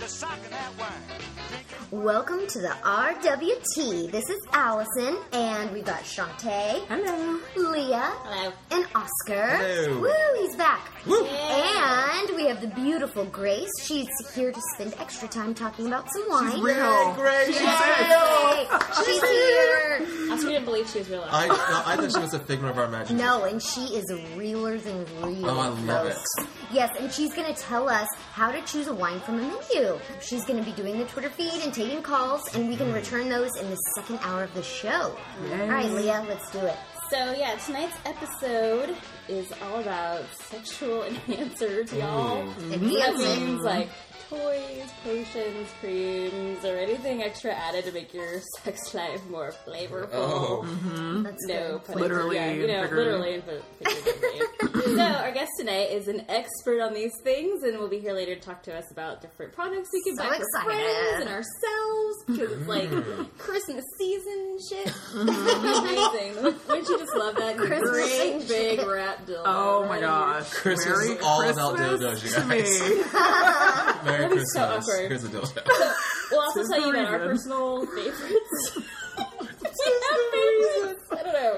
to socking that wine. Welcome to the RWT. This is Allison, and we've got Shantae. Hello. Leah. Hello. And Oscar. Hello. Woo, he's back. Woo. And we have the beautiful Grace. She's here to spend extra time talking about some wine. She's real. Great. She's Yay! She's here. Oscar didn't believe she was real. I thought she was a figment of our imagination. No, and she is realer than real. Oh, I love folks. it. Yes, and she's going to tell us how to choose a wine from a menu. She's going to be doing the Twitter feed and taking calls, and we can return those in the second hour of the show. Yes. All right, Leah, let's do it. So yeah, tonight's episode is all about sexual enhancers, y'all. That means like toys, potions, creams, or anything extra added to make your sex life more flavorful. Oh. That's No, good. pun Literally intended. Yeah, and literally and figuratively. So our guest tonight is an expert on these things, and will be here later to talk to us about different products we can So buy for excited. friends and ourselves, because it's like Christmas season and shit. Amazing. Wouldn't you just love that Christmas great and big wrap dildo? Oh my gosh. Christmas Merry is all Christmas about dildos, you to guys. me. Merry That'd be Christmas. so awkward. Here's a dildo. We'll also Tis tell the you about our reason. personal favorites. Do you have favorites? I don't know.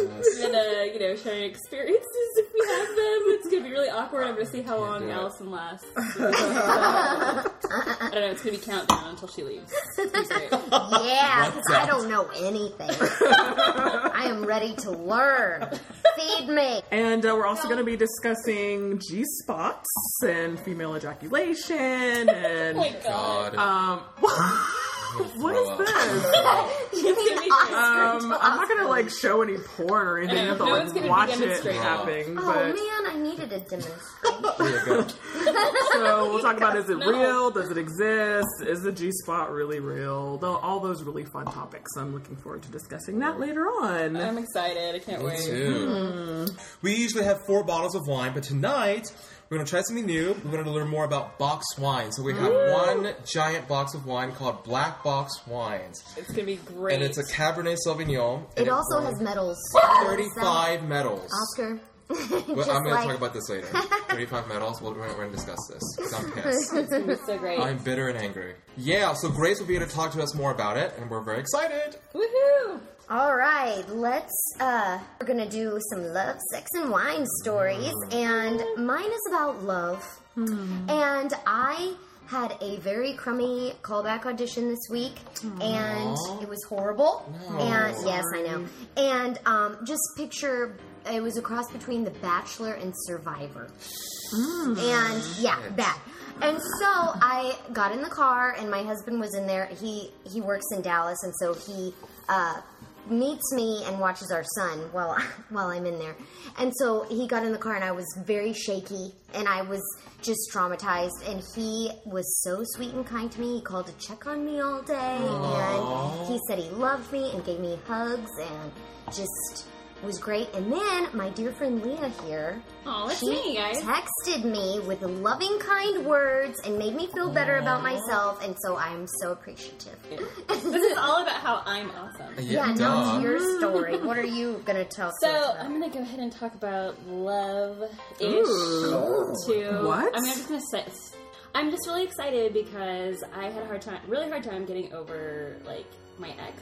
And, sharing experiences if we have them. It's going to be really awkward. I'm going to see how long do it. Allison lasts. I don't know. It's going to be countdown until she leaves. It's gonna be great. Yeah, 'cause What's I that? don't know anything. I am ready to learn. Feed me. And we're also going to be discussing G-spots and female ejaculation Oh and... my god. What is this? It's going to be great. I'm not going to show any porn or anything. You have to No one's gonna be watch it demonstrating. happen. Oh, But man, I needed a demonstration. There you go. so we'll talk about, is it No. real? Does it exist? Is the G-spot really real? All those really fun topics. I'm looking forward to discussing that later on. I'm excited. I can't Me wait. too. We usually have 4 bottles of wine, but tonight we're going to try something new. We're going to learn more about boxed wine. So we have one giant box of wine called Black Box Wines. It's going to be great. And it's a Cabernet Sauvignon. It and also it's has medals. 35 medals. Oscar. Well, Just I'm going like- to talk about this later. 35 medals. We're going to discuss this. 'Cause I'm pissed. It's going to be so great. I'm bitter and angry. Yeah, so Grace will be able to talk to us more about it, and we're very excited. Woohoo! All right, we're gonna do some love, sex, and wine stories, and mine is about love. And I had a very crummy callback audition this week, and it was horrible. And yes, I know. And just picture it was a cross between The Bachelor and Survivor. And yeah, that. And so I got in the car, and my husband was in there. He works in Dallas, and so he meets me and watches our son while I'm in there. And so he got in the car, and I was very shaky, and I was just traumatized. And he was so sweet and kind to me. He called to check on me all day, and he said he loved me and gave me hugs, and just was great. And then my dear friend Leah here, Oh, that's she me, guys. texted me with loving, kind words and made me feel better about myself, and so I am so appreciative. This is all about how I'm awesome. Yeah, now it's your story. What are you going to tell So us about? I'm gonna go ahead and talk about love-ish Ooh. too. What? I mean, I'm just gonna say, I'm just really excited because I had a really hard time getting over my ex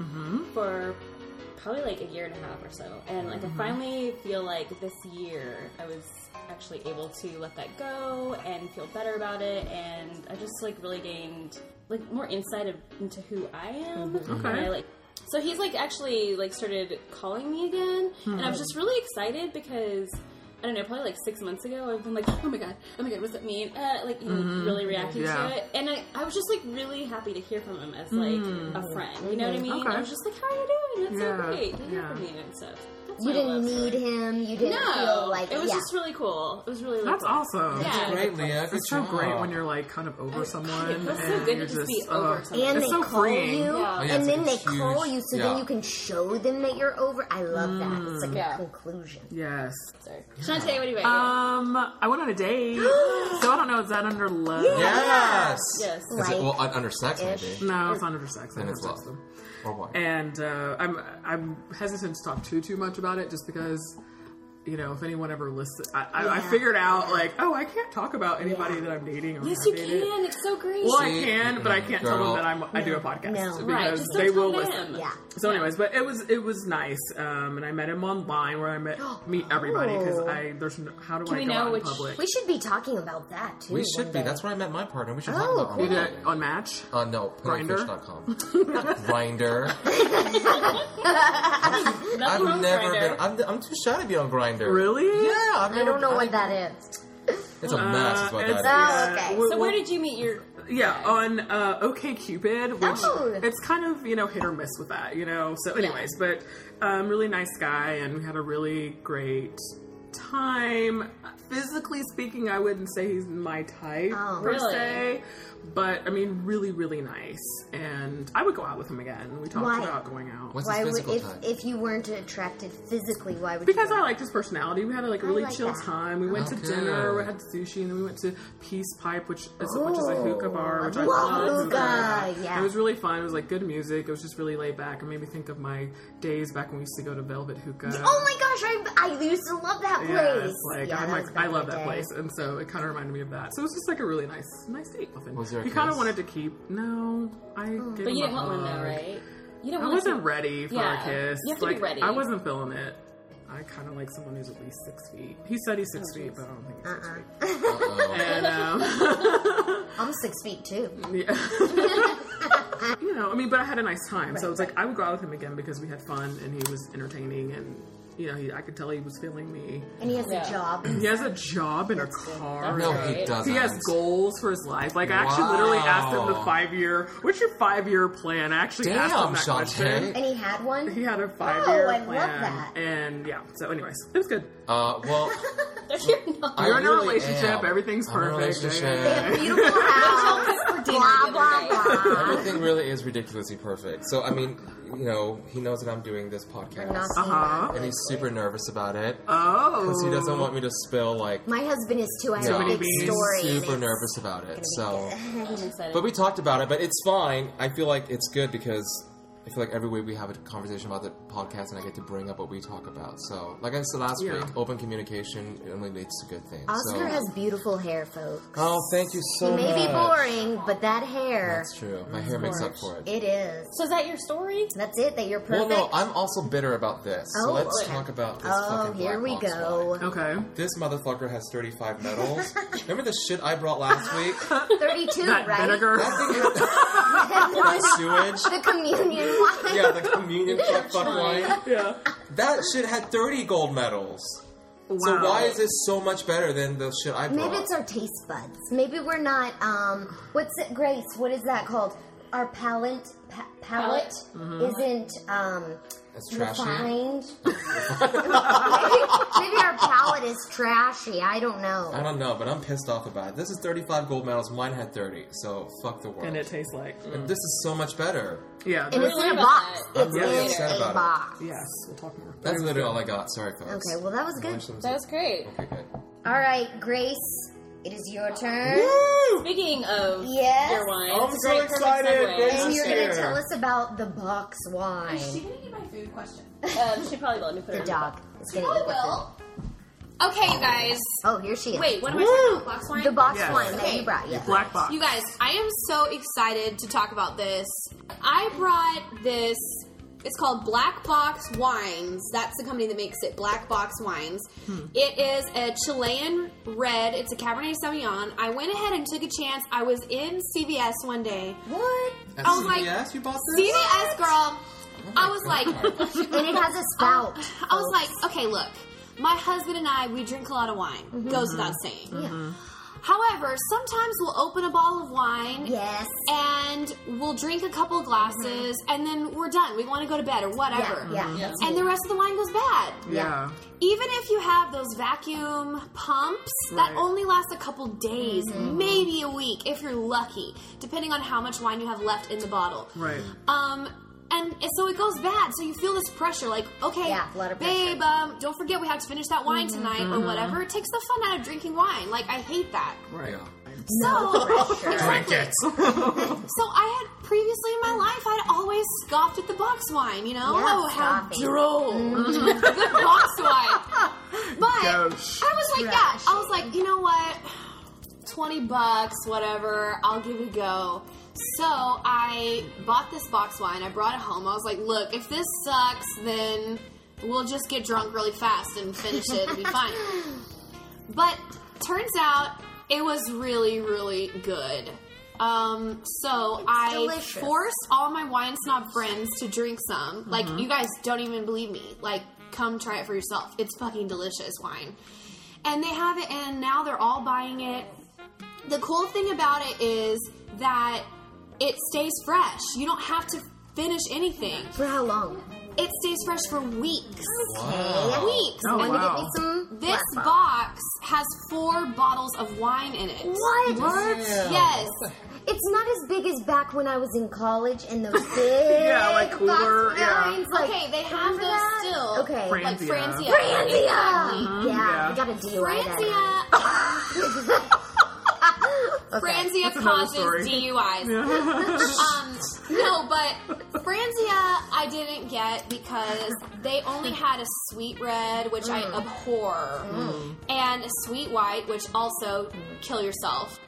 for probably a year and a half or so, and I finally feel like this year I was actually able to let that go and feel better about it, and I just really gained more insight into who I am. Okay. And I so he's actually started calling me again, and I was just really excited because I don't know, probably 6 months ago I've been like, oh my god, what's that mean? Really reacting Yeah. to it, and I was just really happy to hear from him as a friend. You know what I mean? Okay. I was just like, how are you doing? That's Yeah. so great to hear Yeah. from you and stuff. That's You my didn't love need story. him. You didn't No, feel like it was yeah. just really cool. It was really That's cool. awesome. Yeah. Great, Leah. Good It's so job. great when you're kind of over someone. It feels so and good to you're just be over someone. And It's they so call freeing. you, Yeah. Oh, yeah, and it's then like they a call huge- you, so yeah. then you can show them that you're over. I love that. It's like Yeah. a conclusion. Yes. Sorry. Shantae, what do you think? I went on a date. So I don't know, is that under love? Yes. Yes. Is it, Like- well, under sex, maybe. No, it's not under sex. Then it's love. Or what? And I'm hesitant to talk too much about it just because if anyone ever listens, I figured out, like, I can't talk about anybody that I'm dating. Or Yes, you dated. can. It's so great. Well, I can, but I can't tell them that I do a podcast No. because Right, just don't they will tell listen. them. Yeah. So, anyways, but it was nice, and I met him online where I meet everybody because how do Can I we go know out in which- public? We should be talking about that too. We one should be. day. That's where I met my partner. We should Oh, talk about cool. You did it on Match. No, Grindr? pillowfish.com. Grindr. Nothing I've wrong with never Grindr. been. I'm too shy to be on Grindr. Really? Yeah, I've I never. don't know what that is. It's a mess. Is what It's- that is. Oh, okay. So where did you meet your... Yeah, on OkCupid, which Oh. it's kind of, hit or miss with that, So anyways, but really nice guy, and we had a really great time. Physically speaking, I wouldn't say he's my type, Oh. per Really? se. But, I mean, really, really nice. And I would go out with him again. We talked Why? about going out. What's Why his would physical type? if you weren't attracted physically, why would Because you? I liked his personality. We had a really like chill that. time. We went to Okay. dinner. We had sushi, and then we went to Peace Pipe, which is a hookah bar, which I love love. hookah, yeah. It was really fun. It was like good music. It was just really laid back. It made me think of my days back when we used to go to Velvet Hookah. Oh my gosh, I used to love that place. Yes, like Yeah, I'm that like was back I in love the that day. place, and so it kind of reminded me of that. So it was just like a really nice date with him. Was there a He kind of kiss? wanted to keep. No, I. Gave But him you a didn't want one hug. though, right? You don't I want wasn't to... ready for Yeah, a kiss. you have to be Like, ready. I wasn't feeling it. I kind of like someone who's at least 6 feet. He said he's 6 feet, but I don't think he's 6 feet. Uh-oh. And I'm 6 feet too. yeah. I mean, but I had a nice time. So it's like I would go out with him again because we had fun and he was entertaining and. I could tell he was feeling me. And he has Yeah. a job. He has a job and a car. No, Right. he doesn't. He has goals for his life. Like, I actually literally asked him the 5-year, what's your 5-year plan? I actually asked him Damn, that question. Shantae. And he had one. He had a 5-year I love plan. that. And yeah, so anyways, it was good. Well, You're not. I You're in a really relationship, am. everything's I'm in a perfect. relationship. They have a beautiful house. blah blah blah. Everything really is ridiculously perfect. So, I mean, he knows that I'm doing this podcast. Not seeing Uh-huh. And he's super nervous about it. Oh. Because he doesn't want me to spill, like, My husband is too. I have Yeah. a big He's story. and super it's nervous about it. So, I'm excited. but we talked about it, but it's fine. I feel like it's good because I feel like every week we have a conversation about the podcast and I get to bring up what we talk about. So, like I said last Yeah. week, open communication only leads to good things. Oscar so, has beautiful hair, folks. oh, thank you so He much. may be boring, but that hair. That's true. My hair makes up for it. It is. So is that your story? That's it. That you're Well, perfect. no, I'm also bitter about this. So Oh, let's okay. talk about this Oh, fucking here we black box go. wine. Okay. This motherfucker has 35 medals. Remember the shit I brought last week? 32, That right? vinegar. That thing had that sewage. The communion wine. Yeah, the communion fuck wine. Yeah. That shit had 30 gold medals. So Wow. why is this so much better than the shit I brought? Maybe it's our taste buds. Maybe we're not. What's it, Grace? What is that called? Our palate isn't It's trashy. refined. maybe our palate is trashy. I don't know. I don't know, but I'm pissed off about it. This is 35 gold medals. Mine had 30. So fuck the world. And it tastes like. And this is so much better. Yeah. And this- it's in a about box. that. It's I'm really in upset a about it. box. yes. We'll talk more. That's literally all I got. Sorry, folks. Okay, well that was good. That was great. Okay, good. All right, Grace, it is your turn. Speaking of Yes. your wine, I'm it's a so great, perfect excited. segue. Grace And you're here. going to tell us about the box wine. Is she gonna get my food question? She probably will. Let me put The it on. dog is going to Oh, eat with well. Okay, you guys. Oh, here she is. Wait, what am I talking about? Box wine? The box Yes. wine that Okay. you brought, yes. Black box. You guys, I am so excited to talk about this. I brought this. It's called Black Box Wines. That's the company that makes it, Black Box Wines. It is a Chilean red. It's a Cabernet Sauvignon. I went ahead and took a chance. I was in CVS one day. What? At I was like, CVS, you bought this? CVS, girl. I was like, And it has a spout. I was like, okay, look. My husband and I, we drink a lot of wine. Goes without saying. Yeah. However, sometimes we'll open a bottle of wine Yes. and we'll drink a couple glasses and then we're done. We want to go to bed or whatever. Yeah. And the rest of the wine goes bad. Yeah. Even if you have those vacuum pumps, that Right. only last a couple days, maybe a week if you're lucky, depending on how much wine you have left in the bottle. Right. And so it goes bad. So you feel this pressure, like, okay, Yeah, a lot of babe, don't forget we have to finish that wine tonight or whatever. It takes the fun out of drinking wine. Like, I hate that. Right. Yeah. No pressure. Drink it. So I had previously in my life, I'd always scoffed at the box wine, you know? Yeah, Oh, how scoffing. droll. The box wine. Go. I was like, yeah. I was like, you know what? $20, whatever. I'll give it a go. So I bought this box wine. I brought it home. I was like, look, if this sucks, then we'll just get drunk really fast and finish it and be fine. But turns out it was really, really good. So I delicious. forced all my wine snob friends to drink some. Like, you guys don't even believe me. Like, come try it for yourself. It's fucking delicious wine. And they have it, and now they're all buying it. The cool thing about it is that it stays fresh. You don't have to finish anything. For how long? It stays fresh for weeks. Wow. Weeks. Oh, And wow. Get me some this Black box has 4 bottles of wine in it. What? Yeah. Yes. It's not as big as back when I was in college and those big Yeah, like cooler, box yeah. wines. Like, Okay, they have remember those that? still. Okay. Like Franzia. Franzia. Franzia! Exactly. Yeah, Yeah. I got a DUI that Franzia. night. Okay. Franzia That's another causes story. DUIs. No, but Franzia I didn't get because they only had a sweet red, which I abhor, and a sweet white, which also kill yourself.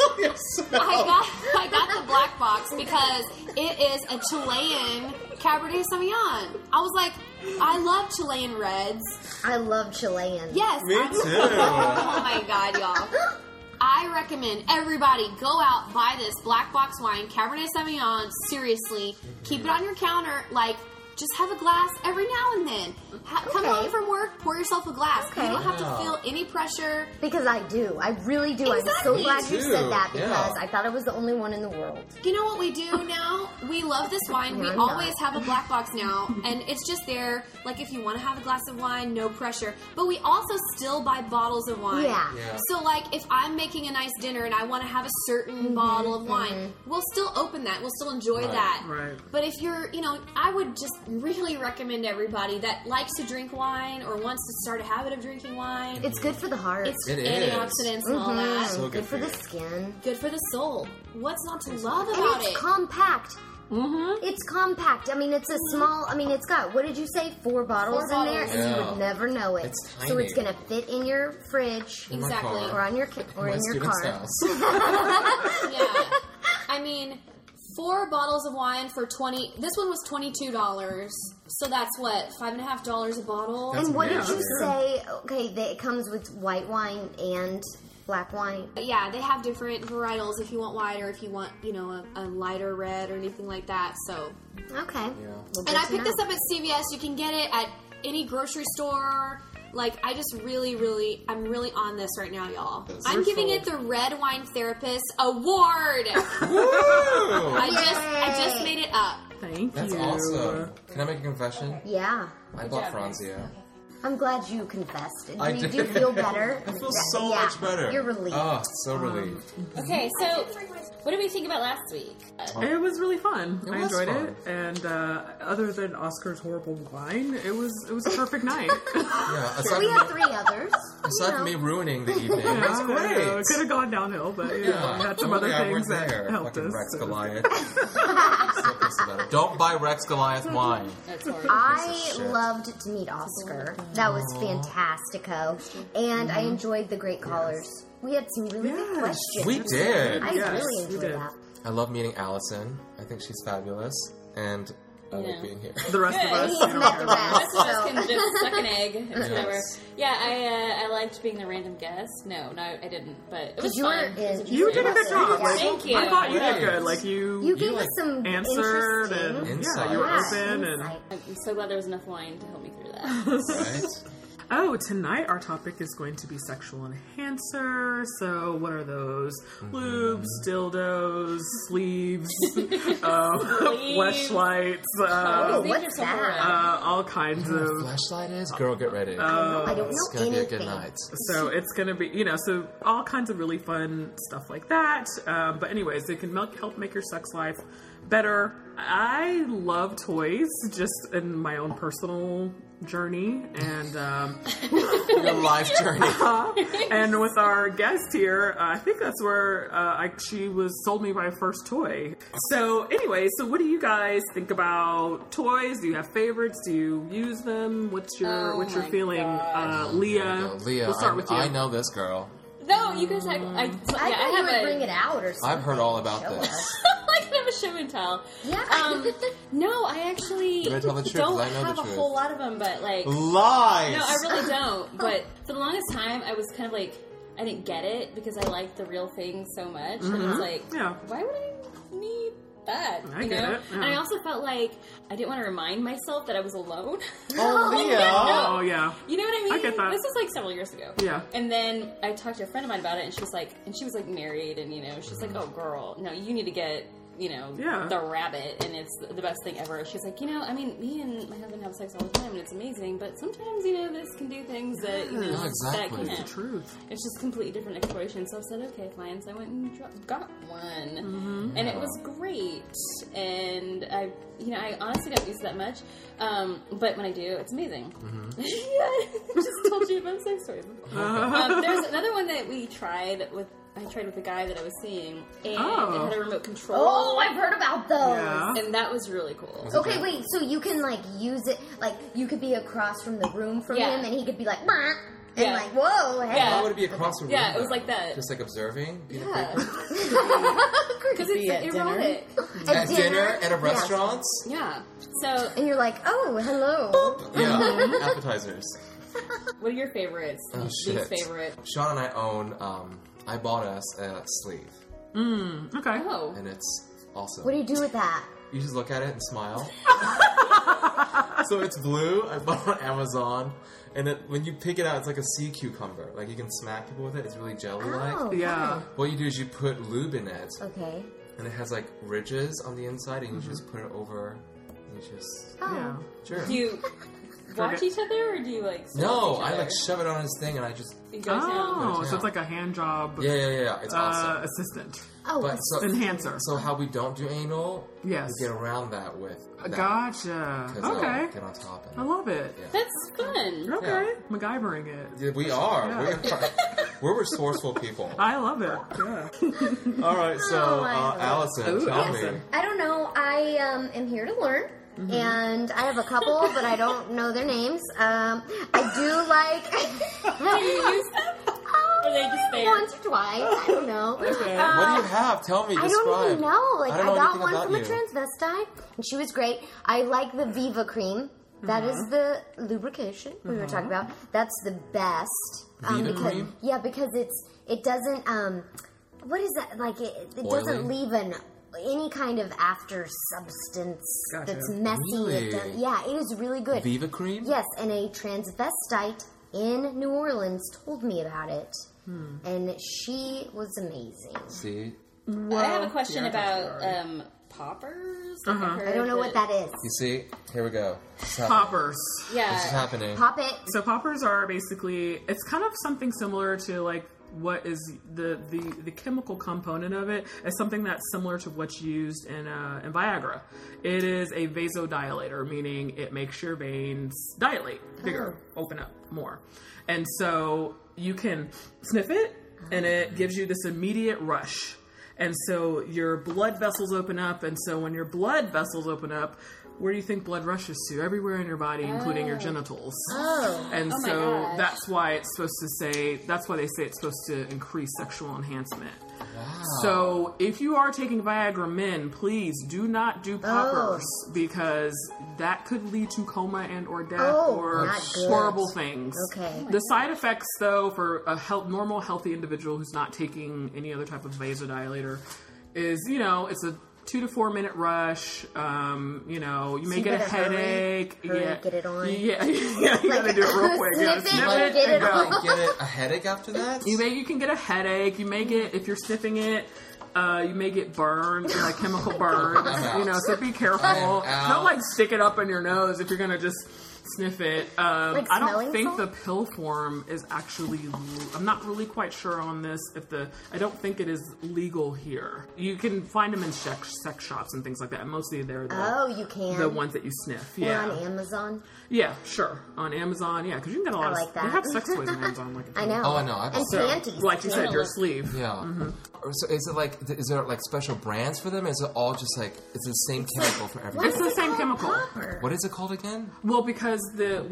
I got the black box because it is a Chilean Cabernet Sauvignon. I was like, I love Chilean reds. I love Chilean. Yes. Me I'm- too. Oh my god, y'all. I recommend everybody go out, buy this black box wine, Cabernet Sauvignon. Seriously, keep it on your counter. Like, just have a glass every now and then. Come Okay. home from work, pour yourself a glass. Okay. You don't have Wow. to feel any pressure. Because I do. I really do. I'm Exactly. so glad Me you too. said that because Yeah. I thought I was the only one in the world. You know what we do now? We love this wine. We No, I'm not. always have a black box now, and it's just there. Like, if you want to have a glass of wine, no pressure. But we also still buy bottles of wine. Yeah. Yeah. So, like, if I'm making a nice dinner and I want to have a certain bottle of wine, we'll still open that. We'll still enjoy Right. that. Right. But if you're, I would just really recommend everybody that likes to drink wine or wants to start a habit of drinking wine. It's good for the heart. It's It is. antioxidants and all that. So good for the you. skin. Good for the soul. What's not to love And about it's it? compact. It's compact. I mean, it's a small. I mean, it's got. What did you say? 4 bottles 4 in there, bottles. and you Yeah. would never know it. It's So it's tiny. gonna fit in your fridge In my Exactly. car. or on your or My in your student's car. house. Yeah. I mean, 4 bottles of wine for $20. This one was $22. So that's what, $5.50 a bottle? That's And what did amazing. you say? Okay, it comes with white wine and black wine. Yeah, they have different varietals if you want white or if you want, a lighter red or anything like that. So, Okay. Yeah. Well, and I good to picked this know. up at CVS. You can get it at any grocery store. Like, I just really, I'm really on this right now, y'all. I'm giving it the Red Wine Therapist Award. Woo! I just made it up. Thank That's you. awesome. Can I make a confession? Yeah. I bought Franzia. I'm glad you confessed. Do I you did. do you feel better? I feel so much better. You're relieved. Oh, so relieved. Okay, so what did we think about last week? It was really fun. I was enjoyed fun. it, and other than Oscar's horrible wine, it was a perfect night. Yeah, aside we from have 3 others. aside from me ruining the evening, it was It great. could have gone downhill, but we had some Oh, other yeah, things we're that there. helped Fucking us. Rex Goliath. So pissed about it. Don't buy Rex Goliath wine. That's horrible. I shit. loved to meet Oscar. That was fantastico. And I enjoyed the great callers. We had some really good Yes. questions. We did. I Yes, really we enjoyed did. that. I love meeting Allison. I think she's fabulous, and I Yeah. like being here. The rest of us, He's you don't met care the about. rest. The rest of us So- can just suck an egg. It's Yes. whatever. Yeah, I liked being the random guest. No, I didn't. But it was you fun. were It was in- interesting. You did a good job. Yeah. Like, Thank you. I thought you did Right. good. Like You gave like, us some answered interesting and Insight. you were Yeah, open and. insight. I'm so glad there was enough wine to help me through that. Right? Oh, tonight our topic is going to be sexual enhancer. So, what are those? Lubes, dildos, sleeves, fleshlights, Oh, These what's are so that? horrible. all kinds What a of. flashlight is? Girl, get ready. I don't it's know gonna be a anything. good night. So it's gonna be, so all kinds of really fun stuff like that. But anyways, they can help make your sex life better. I love toys, just in my own personal journey, and The life journey. And with our guest here, I think that's where she sold me my first toy. So anyway, so what do you guys think about toys? Do you have favorites? Do you use them? What's your feeling? Leah, Leah, we'll start with you. I know this girl. No, you guys have. I thought you would bring it out or something. I've heard all about Show this. us. I can have a show and tell. Yeah. No, I actually You better tell the truth, don't 'cause I know have the a truth. whole lot of them, but like, Lies! no, I really don't. But for the longest time, I was kind of like, I didn't get it because I liked the real thing so much, and I was like, Yeah. why would I need that? I you get know? it, yeah. And I also felt like I didn't want to remind myself that I was alone. Oh, Leah! Oh, yeah. You know what I mean? I get that. This was like several years ago. Yeah. And then I talked to a friend of mine about it, and she was like married, and she's like, oh girl, no, you need to get, Yeah. the rabbit, and it's the best thing ever. She's like, I mean, me and my husband have sex all the time, and it's amazing, but sometimes, this can do things that, Yeah, exactly. that can't. Truth. It's just completely different exploration. So I said, okay, fine. So I went and got one, and it was great. And I honestly don't use it that much, but when I do, it's amazing. Yeah, I just told you about sex toys. There's another one that I tried with a guy that I was seeing, and it had a remote control. Oh, I've heard about those. Yeah. And that was really cool. Okay, wait. So you can use it. You could be across from the room from Yeah. him, and he could be like, "Bah," and Yeah. whoa, hey. Yeah. Why would it be across the room? Yeah, it was though? like that. Just like observing? Being a Yeah. creeper? Because it's erotic. At dinner? At a Yeah. restaurant? Yeah. So, And you're like, oh, hello. Yeah. Appetizers. what are your favorites? Oh, Least shit. favorite? Sean and I own, I bought us a sleeve. Okay. Oh. And it's awesome. What do you do with that? You just look at it and smile. So it's blue. I bought it on Amazon. And when you pick it out, it's like a sea cucumber. Like you can smack people with it. It's really jelly-like. Oh, Yeah. What you do is you put lube in it. okay. And it has like ridges on the inside. And you just put it over. And you just... Oh. Yeah. Sure. Do you watch each other, or do you like? No, each I other? like shove it on his thing and I just... You go down. Oh, so it's like a hand job Yeah. It's awesome. assistant. Oh, But so, Enhancer. so how we don't do anal, Yes. we get around that with that. Gotcha. 'Cause Okay. Get on top. I love it. That's fun. Okay. MacGyvering it. Yeah, we are. Yeah. We're resourceful people. I love it. Yeah. All right, so Oh, I love it. Allison, Ooh, tell Allison. me. I don't know. I am here to learn. And I have a couple, but I don't know their names. I do like... Do you use them? Or they just there? Once or twice. I don't know. What do you have? Tell me. I Describe. don't even know. Like, I I, don't know got anything one about from a you. transvestite, and she was great. I like the Viva Cream. That is the lubrication we were talking about. That's the best. Viva because, Cream? Yeah, because it doesn't. What is that? Like it doesn't Oily? leave any kind of after substance Gotcha. that's messy. Really? Yeah, it is really good. Viva Cream? Yes, and a transvestite in New Orleans told me about it, and she was amazing. See? I have a question about poppers. Like, I don't know what that is. You see? Here we go. This is Poppers. This is Yeah. happening. Pop it. So poppers are basically, it's kind of something similar to like what is the chemical component of it is something that's similar to what's used in Viagra. It is a vasodilator, meaning it makes your veins dilate bigger, open up more. And so you can sniff it and it gives you this immediate rush. And so your blood vessels open up, and so when your blood vessels open up, where do you think blood rushes to? Everywhere in your body, including your genitals. Oh. And Oh my so gosh. that's why it's supposed to say, that's why they say it's supposed to increase sexual enhancement. Wow. So if you are taking Viagra, men, please do not do poppers because that could lead to coma and or death Oh, or not good. horrible things. Okay. The side effects, though, for a normal, healthy individual who's not taking any other type of vasodilator is, it's a 2 to 4 minute rush. You may you get a better hurry, headache. get it on. Yeah, you gotta do it real quick. Yeah, Snip it, snip like, it get and it go. on. Get a headache after that? You can get a headache. You may get, if you're sniffing it, You may get burned, like chemical burns, I'm out. so be careful. I am out. Don't like stick it up in your nose if you're gonna just sniff it. I don't smelling think salt? the pill form is actually. I'm not really quite sure on this. I don't think it is legal here. You can find them in sex shops and things like that. Mostly they're You can. the ones that you sniff. Or Yeah, on Amazon. yeah, sure. On Amazon, yeah, because you can get a lot I of. like that. They have sex toys on Amazon. Like I know. Oh, I know. I And bought So, panties. like you said, too. your sleeve. Yeah. So is there like special brands for them? Is it all just like it's the same chemical for What everything? It's is the it same called? chemical. Copper. What is it called again? Well, because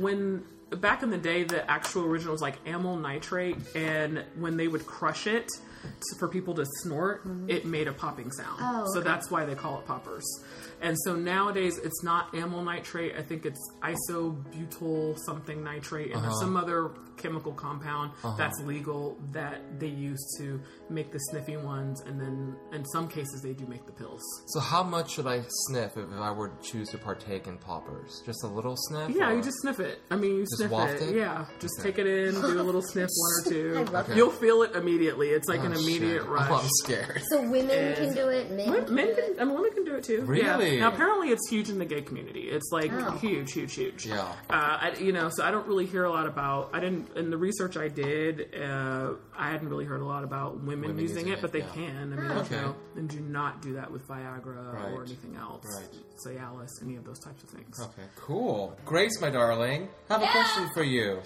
back in the day, the actual original was like amyl nitrate, and when they would crush it for people to snort, it made a popping sound. Oh, So okay. that's why they call it poppers. And so nowadays, it's not amyl nitrate. I think it's isobutyl something nitrate, and there's some other chemical compound that's legal that they use to make the sniffy ones, and then in some cases they do make the pills. So how much should I sniff if I were to choose to partake in poppers? Just a little sniff? Yeah, or- you just sniff it. I mean, you sniff waft it? Yeah, just Okay. take it in, do a little sniff, one or two. I love You'll feel it immediately. It's like an Oh, immediate shit. rush. Oh, I'm scared. So women And- can do it, men can Men do can, it. I mean, women can do it too. Really? Yeah. Now, apparently, it's huge in the gay community. It's like Oh. huge. Yeah. So I don't really hear a lot about. I didn't in the research I did. I hadn't really heard a lot about women using it, but they yeah. can. I mean, Okay. and do not do that with Viagra Right. or anything else. Right. Cialis, any of those types of things. Okay, cool. Grace, my darling, I have a question for you.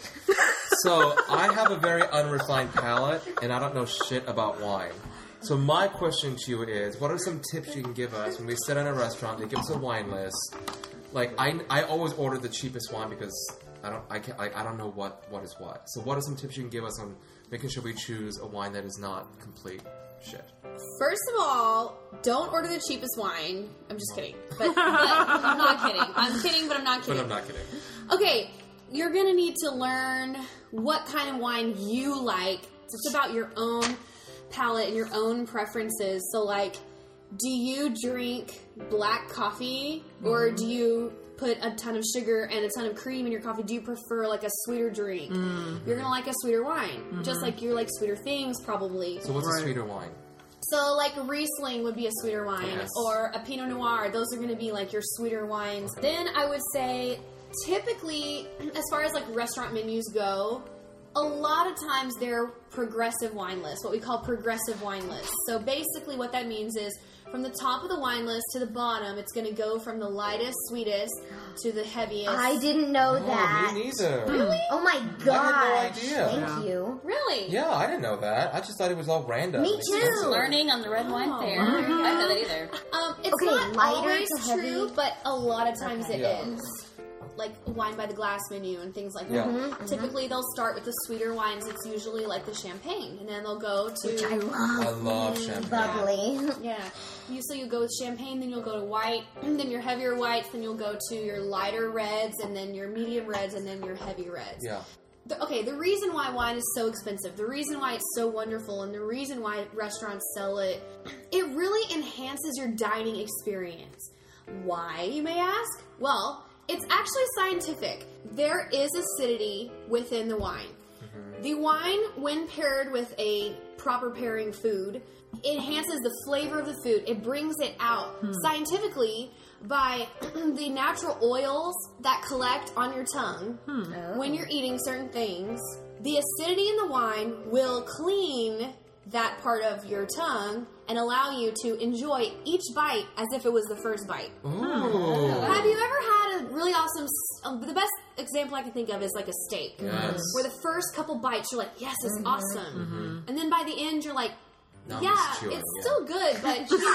So, I have a very unrefined palate, and I don't know shit about wine. So, my question to you is, what are some tips you can give us when we sit in a restaurant, they give us a wine list? Like, I always order the cheapest wine because I don't know what is what. So, what are some tips you can give us on making sure we choose a wine that is not complete shit? First of all, don't order the cheapest wine. I'm just kidding. But I'm not kidding. I'm kidding, but I'm not kidding. But I'm not kidding. Okay, you're going to need to learn what kind of wine you like. It's about your own palate and your own preferences. So, like, do you drink black coffee or do you put a ton of sugar and a ton of cream in your coffee? Do you prefer like a sweeter drink? You're going to like a sweeter wine, just like you like sweeter things probably. So, what's Right. a sweeter wine? So, like, Riesling would be a sweeter wine, Yes. or a Pinot Noir. Those are going to be, like, your sweeter wines. Then I would say, typically, as far as, like, restaurant menus go, a lot of times they're progressive wine lists, what we call progressive wine lists. So, basically, what that means is from the top of the wine list to the bottom, it's going to go from the lightest, sweetest to the heaviest. I didn't know Oh, that. me neither. Oh my I gosh. had no idea. Thank you. Really? Yeah, I didn't know that. I just thought it was all random. Me too. Learning on the Red Wine Fair. I didn't know that either. It's Okay, not lighter always to heavy. true, but a lot of times it Yeah. is. Like wine by the glass menu and things like Yeah. that. Typically, they'll start with the sweeter wines. It's usually like the champagne, and then they'll go to Which I I love. love champagne. Bubbly. yeah. So you'll go with champagne, then you'll go to white, and then your heavier whites, then you'll go to your lighter reds, and then your medium reds, and then your heavy reds. Yeah. The reason why wine is so expensive, the reason why it's so wonderful, and the reason why restaurants sell it, it really enhances your dining experience. Why, you may ask? Well, it's actually scientific. There is acidity within the wine. The wine, when paired with a proper pairing food, enhances the flavor of the food. It brings it out scientifically by the natural oils that collect on your tongue when you're eating certain things. The acidity in the wine will clean that part of your tongue and allow you to enjoy each bite as if it was the first bite. Ooh. Have you ever had a really awesome... the best example I can think of is like a steak. Yes. Where the first couple bites, you're like, yes, it's awesome. And then by the end, you're like, Now I'm yeah, just chewing, it's yeah. still good, but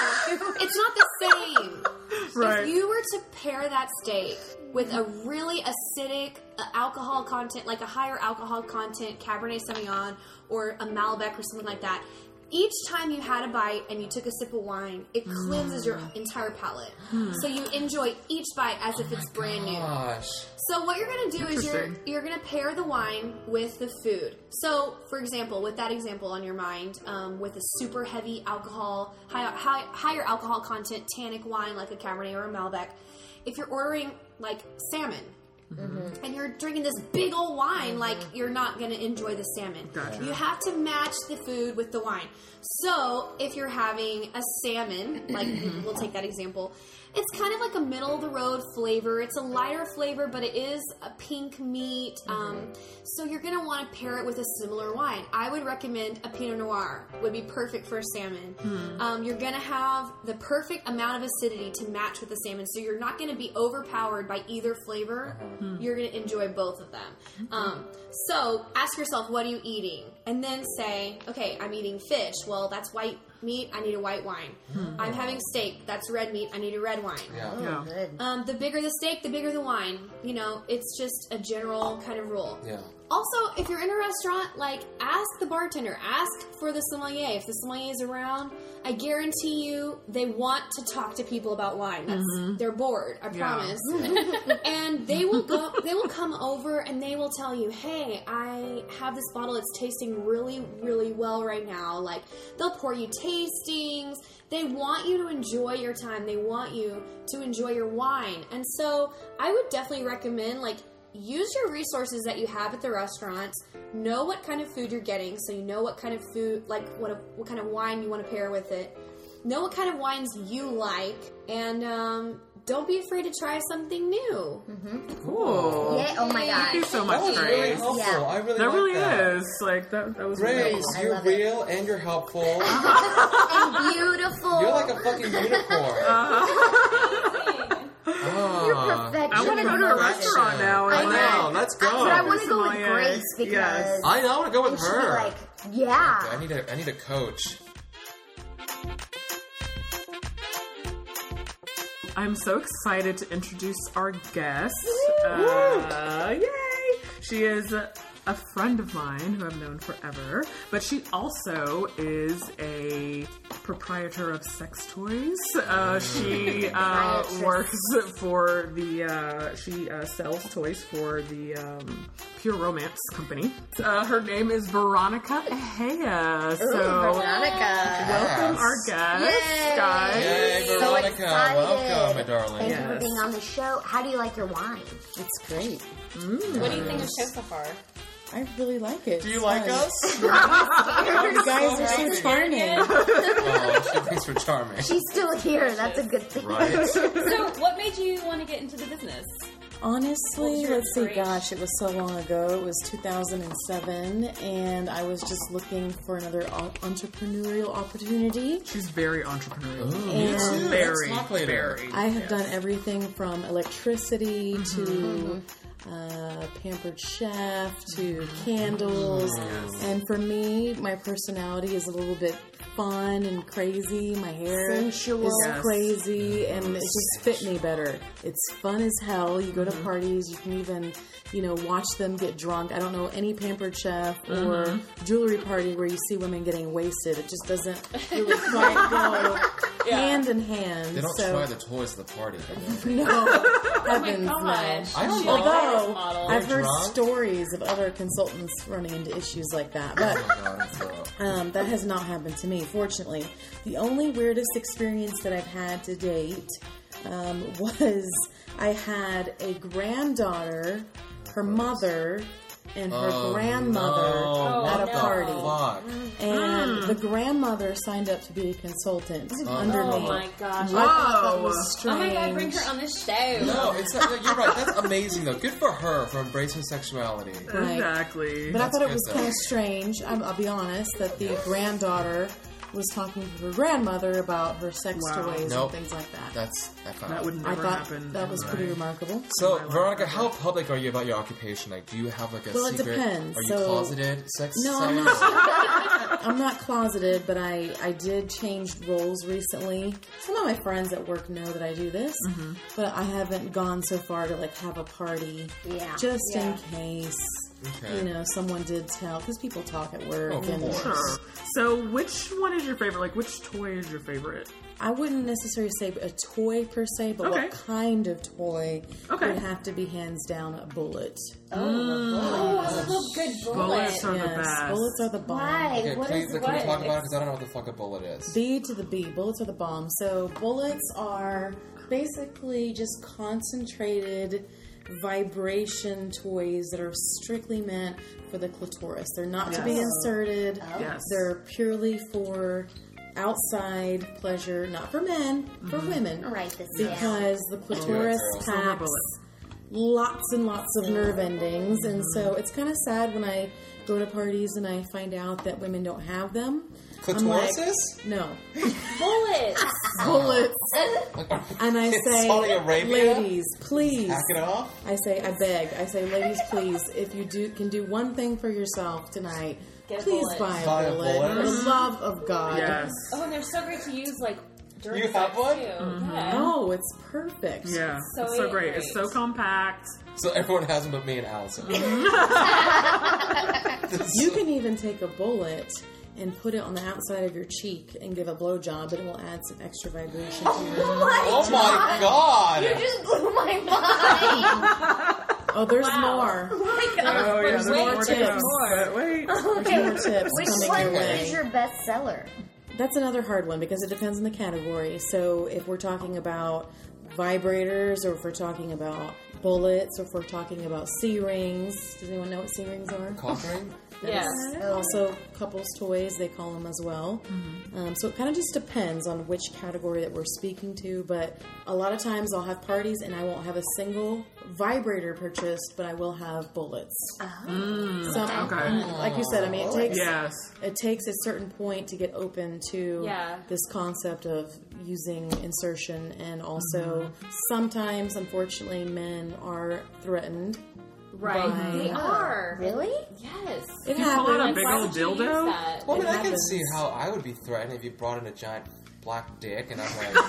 it's not the same. Right. If you were to pair that steak with a really acidic alcohol content, like a higher alcohol content Cabernet Sauvignon or a Malbec or something like that, each time you had a bite and you took a sip of wine, it cleanses your entire palate. So you enjoy each bite as if it's brand new. Gosh. So what you're going to do is Interesting. you're going to pair the wine with the food. So, for example, with that example on your mind, with a super heavy alcohol, higher alcohol content tannic wine like a Cabernet or a Malbec, if you're ordering like salmon, and you're drinking this big old wine, like, you're not going to enjoy the salmon. Gotcha. You have to match the food with the wine. So if you're having a salmon, like, we'll take that example, it's kind of like a middle-of-the-road flavor. It's a lighter flavor, but it is a pink meat. So you're going to want to pair it with a similar wine. I would recommend a Pinot Noir. Would be perfect for salmon. You're going to have the perfect amount of acidity to match with the salmon. So you're not going to be overpowered by either flavor. You're going to enjoy both of them. So ask yourself, what are you eating? And then say, okay, I'm eating fish. Well, that's white meat. I need a white wine. I'm having steak. That's red meat. I need a red wine. Oh, good. The bigger the steak, the bigger the wine. You know, it's just a general kind of rule. Yeah. Also, if you're in a restaurant, like, ask the bartender, ask for the sommelier. If the sommelier is around, I guarantee you they want to talk to people about wine. They're bored, I promise. And they will come over and they will tell you, hey, I have this bottle that's tasting really, really well right now. Like, they'll pour you tastings. They want you to enjoy your time. They want you to enjoy your wine. And so I would definitely recommend, like, use your resources that you have at the restaurant. Know what kind of food you're getting, so you know what kind of food, like what kind of wine you want to pair with it. Know what kind of wines you like, and don't be afraid to try something new. Cool. Yeah, oh my Thank you gosh. so That much, was really Grace. helpful. Yeah. I really That like really that. is. Like, that was really Grace, helpful. you're love it. real and you're helpful. And beautiful. You're like a fucking unicorn. You're perfection. I want to go to a restaurant now. I and, know. like, Let's go. But I want to go with Sommelier. Grace because Yes. I know. I want to go with and she'll be her. like, yeah. I need a coach. I'm so excited to introduce our guest. Yay! She is a friend of mine who I've known forever, but she also is a proprietor of sex toys. She works for the, she sells toys for the Pure Romance company. Her name is Veronica Ejea. So Veronica. welcome our guest, Yay. guys. Yay, So Veronica. excited. Welcome, my darling. Thank you for Yes. being on the show. How do you like your wine? It's great. What do you think of the show so far? I really like it. Do you like us? You guys are so charming. Oh, she thinks we're charming. She's still here. That's a good thing. Right? So, what made you want to get into the business? Honestly, your let's see, inspiration? gosh, it was so long ago. It was 2007, and I was just looking for another entrepreneurial opportunity. She's very entrepreneurial. Ooh, me too. Very, Let's talk later. very. I have done everything from electricity to pampered chef to candles. And for me, my personality is a little bit fun and crazy. My hair Sensual. is Yes. crazy, and it just fit me better. It's fun as hell. You go to parties, you can even, watch them get drunk. I don't know any pampered chef or jewelry party where you see women getting wasted. It just doesn't really quite go hand in hand. They don't so, try the toys at the party. do they? no, heavens no. Gosh. I don't Although know. model. I've heard drunk? stories of other consultants running into issues like that, but Oh my God, so- that has not happened to me, fortunately. The only weirdest experience that I've had to date was I had a granddaughter, her mother, and her grandmother no. at a What the party. fuck? And the grandmother signed up to be a consultant under Oh me. my gosh. I thought that Whoa. was Oh strange. my god, bring her on the show. No, it's not, you're right. That's amazing, though. Good for her for embracing sexuality. Right. Exactly. But I thought it good, was though. kind of strange, I'll be honest, that the granddaughter was talking to her grandmother about her sex Wow. toys Nope. and things like that. That would I never thought happen. that was pretty remarkable. So, Veronica, how public are you about your occupation? Like, do you have like a Well, it secret? depends. Are you So- closeted sex? No, I'm scientist? I'm not closeted, but I did change roles recently. Some of my friends at work know that I do this, but I haven't gone so far to like have a party Yeah. just in case. Okay. Someone did tell, because people talk at work. Of and course. Sure. So, which one is your favorite? Like, which toy is your favorite? I wouldn't necessarily say a toy per se, but Okay. what kind of toy Okay. would have to be hands down a bullet. Oh, I love a good bullet. Bullets are the Yes, best. bullets are the bomb. Why? Okay, What please, is can we what? talk about it? Because I don't know what the fuck a bullet is. B to the B. Bullets are the bomb. So bullets are basically just concentrated vibration toys that are strictly meant for the clitoris. They're not to be inserted. Yes. They're purely for outside pleasure, not for men, for women. Write this down. Because the clitoris Silver packs bullet. lots and lots of nerve endings, and so it's kind of sad when I go to parties and I find out that women don't have them. Clitorises? No. Bullets. Bullets. And I say, Saudi Arabia? ladies, please. Hack it off? I beg. I say, ladies, please, if you can do one thing for yourself tonight, Get a please bullet. buy Buy a a bullet. bullet. For the love of God. Yes. Oh, and they're so great to use, like, during You have sex, one? too. Yeah. Oh, it's perfect. Yeah. So it's so great. great. It's so compact. So everyone has them but me and Allison. You can even take a bullet and put it on the outside of your cheek and give a blowjob, and it will add some extra vibration to your... Oh my god! You just blew my mind. Oh, there's more. Oh, yeah, There's there's more more to tips. come. But wait. There's more tips Which coming one your way. is your best seller? That's another hard one because it depends on the category. So if we're talking about vibrators, or if we're talking about bullets, or if we're talking about C-rings. Does anyone know what C-rings are? Cock ring? Yeah. Also, couples toys, they call them as well. So it kind of just depends on which category that we're speaking to. But a lot of times I'll have parties and I won't have a single vibrator purchased, but I will have bullets. Okay. Like you said, I mean, Yes. it takes a certain point to get open to Yeah. this concept of using insertion, and also sometimes, unfortunately, men are threatened. Right. Right. They are. Really? Yes. It You call it a happens. big Why old would you use dildo? that? Well, I mean, I can happens. see how I would be threatened if you brought in a giant black dick and I'm like, well,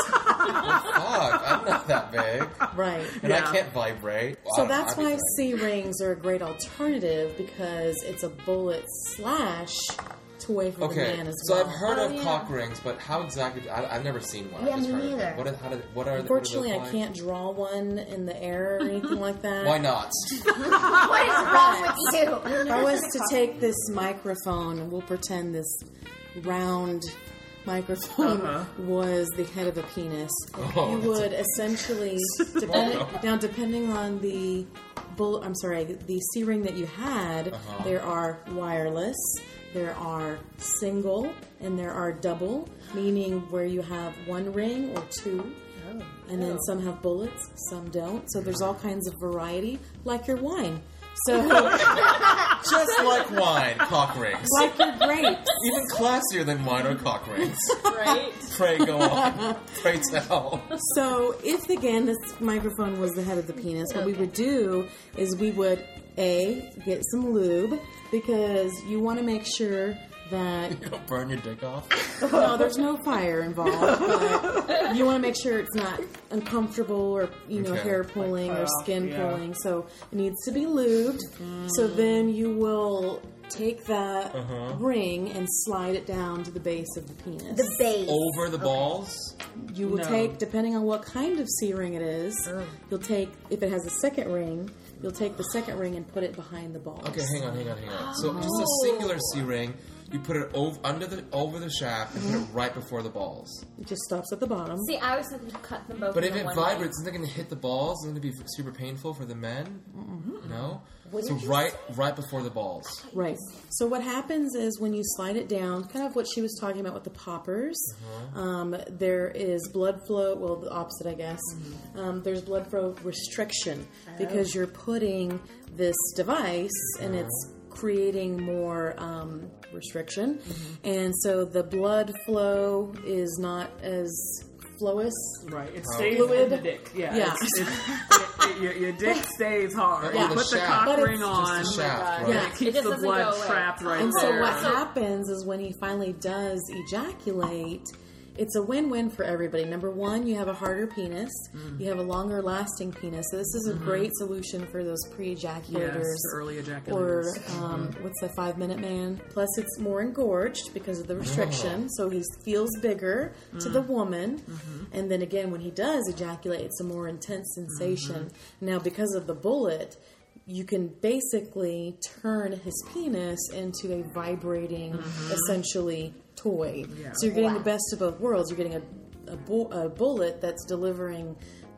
fuck, I'm not that big. Right. And I Yeah. can't vibrate. Well, I So don't know, that's I'd be why threatened. C-rings are a great alternative, because it's a bullet slash toy for the Okay, man as so well. I've heard Oh, of yeah. cock rings, but how exactly? I've never seen one. Yeah, I've just me heard of neither. them. What are Unfortunately, what do I they look can't draw one in the air or anything like that. Why not? What is wrong with you? If I was to take this microphone, and we'll pretend this round microphone was the head of a penis, Oh, you would essentially, depending on the the C-ring that you had, there are wireless, there are single, and there are double, meaning where you have one ring or two. And then some have bullets, some don't. So there's all kinds of variety, like your wine. So, Just like wine, cock rings. like your grapes. Even classier than wine or cock rings. Right? Pray go on. Pray tell. So, if again this microphone was the head of the penis, what we would do is we would get some lube, because you want to make sure that You don't burn your dick off. no, there's no fire involved, but you want to make sure it's not uncomfortable or Okay. hair pulling or skin yeah. pulling. So it needs to be lubed. So then you will take that ring and slide it down to the base of the penis. The base. Over the balls. You will No. take, depending on what kind of C-ring it is, you'll take, if it has a second ring, you'll take the second ring and put it behind the balls. Okay, hang on. So just a singular C ring. You put it over the shaft and put it right before the balls. It just stops at the bottom. See, I was thinking to cut them both. But if into it one vibrates, isn't it going to hit the balls? Isn't it going to be super painful for the men? No. So right before the balls. Right. So what happens is when you slide it down, kind of what she was talking about with the poppers, there is blood flow, well, the opposite, I guess. There's blood flow restriction because you're putting this device and it's creating more restriction. And so the blood flow is not as flowous. Right. It stays Fluid. in the dick. Yeah. Yeah. Your dick stays hard. Yeah. You The put the shaft. cock But ring it's on. Just the shaft, right? Yeah. It keeps just the doesn't blood go away. trapped right And there. so what happens is when he finally does ejaculate, it's a win-win for everybody. Number one, you have a harder penis. You have a longer lasting penis. So this is a great solution for those pre-ejaculators. Yes, the early Or ejaculators. what's the 5-minute man? Plus, it's more engorged because of the restriction, so he feels bigger to the woman. And then again, when he does ejaculate, it's a more intense sensation. Now, because of the bullet, you can basically turn his penis into a vibrating, essentially, toy. Yeah. So you're getting the best of both worlds. You're getting a bullet that's delivering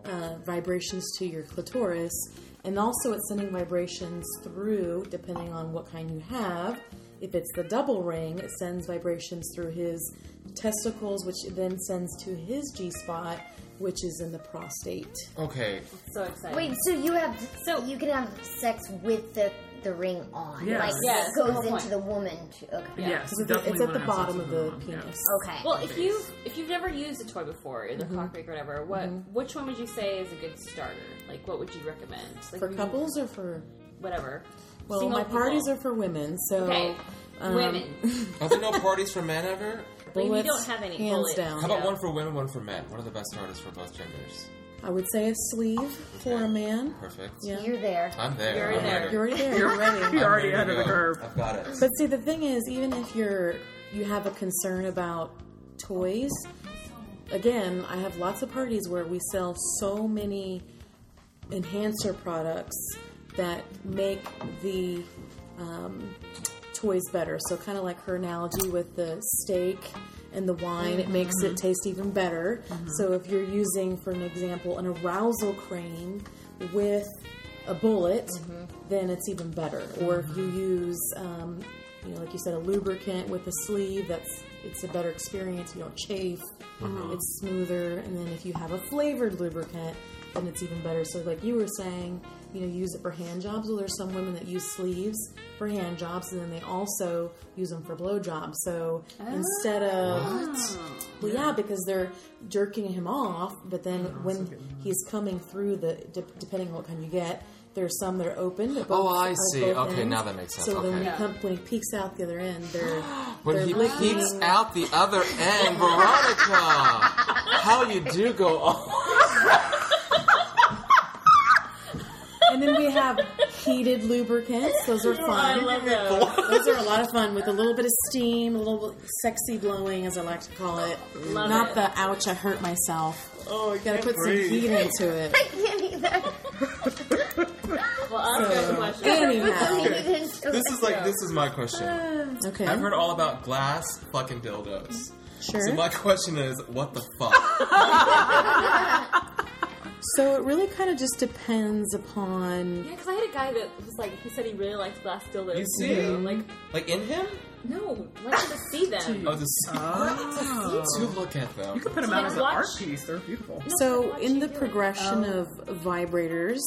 vibrations to your clitoris, and also it's sending vibrations through, depending on what kind you have. If it's the double ring, it sends vibrations through his testicles, which then sends to his G-spot, which is in the prostate. Okay. So exciting. Wait, so you can have sex with the ring on. Yes. Like Yes, it the goes whole into point. the woman too. Okay. Yes, Because definitely it's at the wanna have sex bottom with of the them. penis. Okay. Well, if you've never used a toy before, the cock ring or whatever, which one would you say is a good starter? Like, what would you recommend? Like, For couples or for... whatever. Well, Single my parties people. are for women, so... Okay, women. Are there no parties for men ever? Like, you bullets, don't have any hands bullets. down. How about one for women, one for men? What are the best starters for both genders? I would say a sleeve for a man. Perfect. Yeah. You're there. I'm there. You're I'm there. ready. You're already there. You're ready. You're already I'm ahead ready of to the go. curve. I've got it. But see, the thing is, even if you have a concern about toys, again, I have lots of parties where we sell so many enhancer products that make the toys better. So kind of like her analogy with the steak and the wine, it makes it taste even better. So if you're using, for an example, an arousal cream with a bullet, then it's even better. Or if you use, like you said, a lubricant with a sleeve, it's a better experience. You don't chafe. It's smoother. And then if you have a flavored lubricant, then it's even better. So like you were saying, use it for hand jobs. Well, there's some women that use sleeves for hand jobs, and then they also use them for blow jobs. So instead of... Well, yeah, because they're jerking him off, but then when he's coming through, depending on what kind you get, there's some that are open. I see. Okay, now that makes sense. So then Okay. when he peeks out the other end, they're When they're he licking. peeks out the other end, Veronica, how you do go on. And then we have heated lubricants. Those are I fun. love those. Those are a lot of fun with a little bit of steam, a little sexy blowing, as I like to call it. Love Not it. the ouch, I hurt myself. Oh, you Gotta put some heat into it. I can't either. Well, I'll go to question. Anyhow. This is my question. Okay. I've heard all about glass fucking dildos. Sure. So my question is, what the fuck? So it really kind of just depends upon... Yeah, because I had a guy that was like, he said he really liked glass dildos. You see? too. Like in him? No, like to see them. Oh, to look at them. You could put them out Like as an watch- art piece. They're beautiful. So in the progression of vibrators,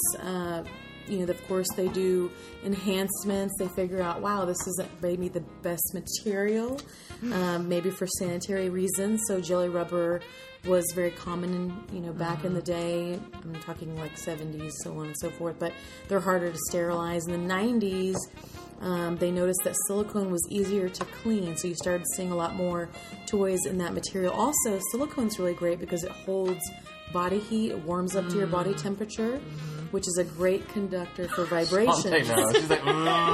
of course they do enhancements. They figure out, wow, this isn't maybe the best material, maybe for sanitary reasons. So jelly rubber was very common, back in the day. I'm talking like 70s, so on and so forth. But they're harder to sterilize. In the 90s, they noticed that silicone was easier to clean, so you started seeing a lot more toys in that material. Also, silicone's really great because it holds body heat, it warms up to your body temperature, which is a great conductor for vibration. Shantae knows. She's like,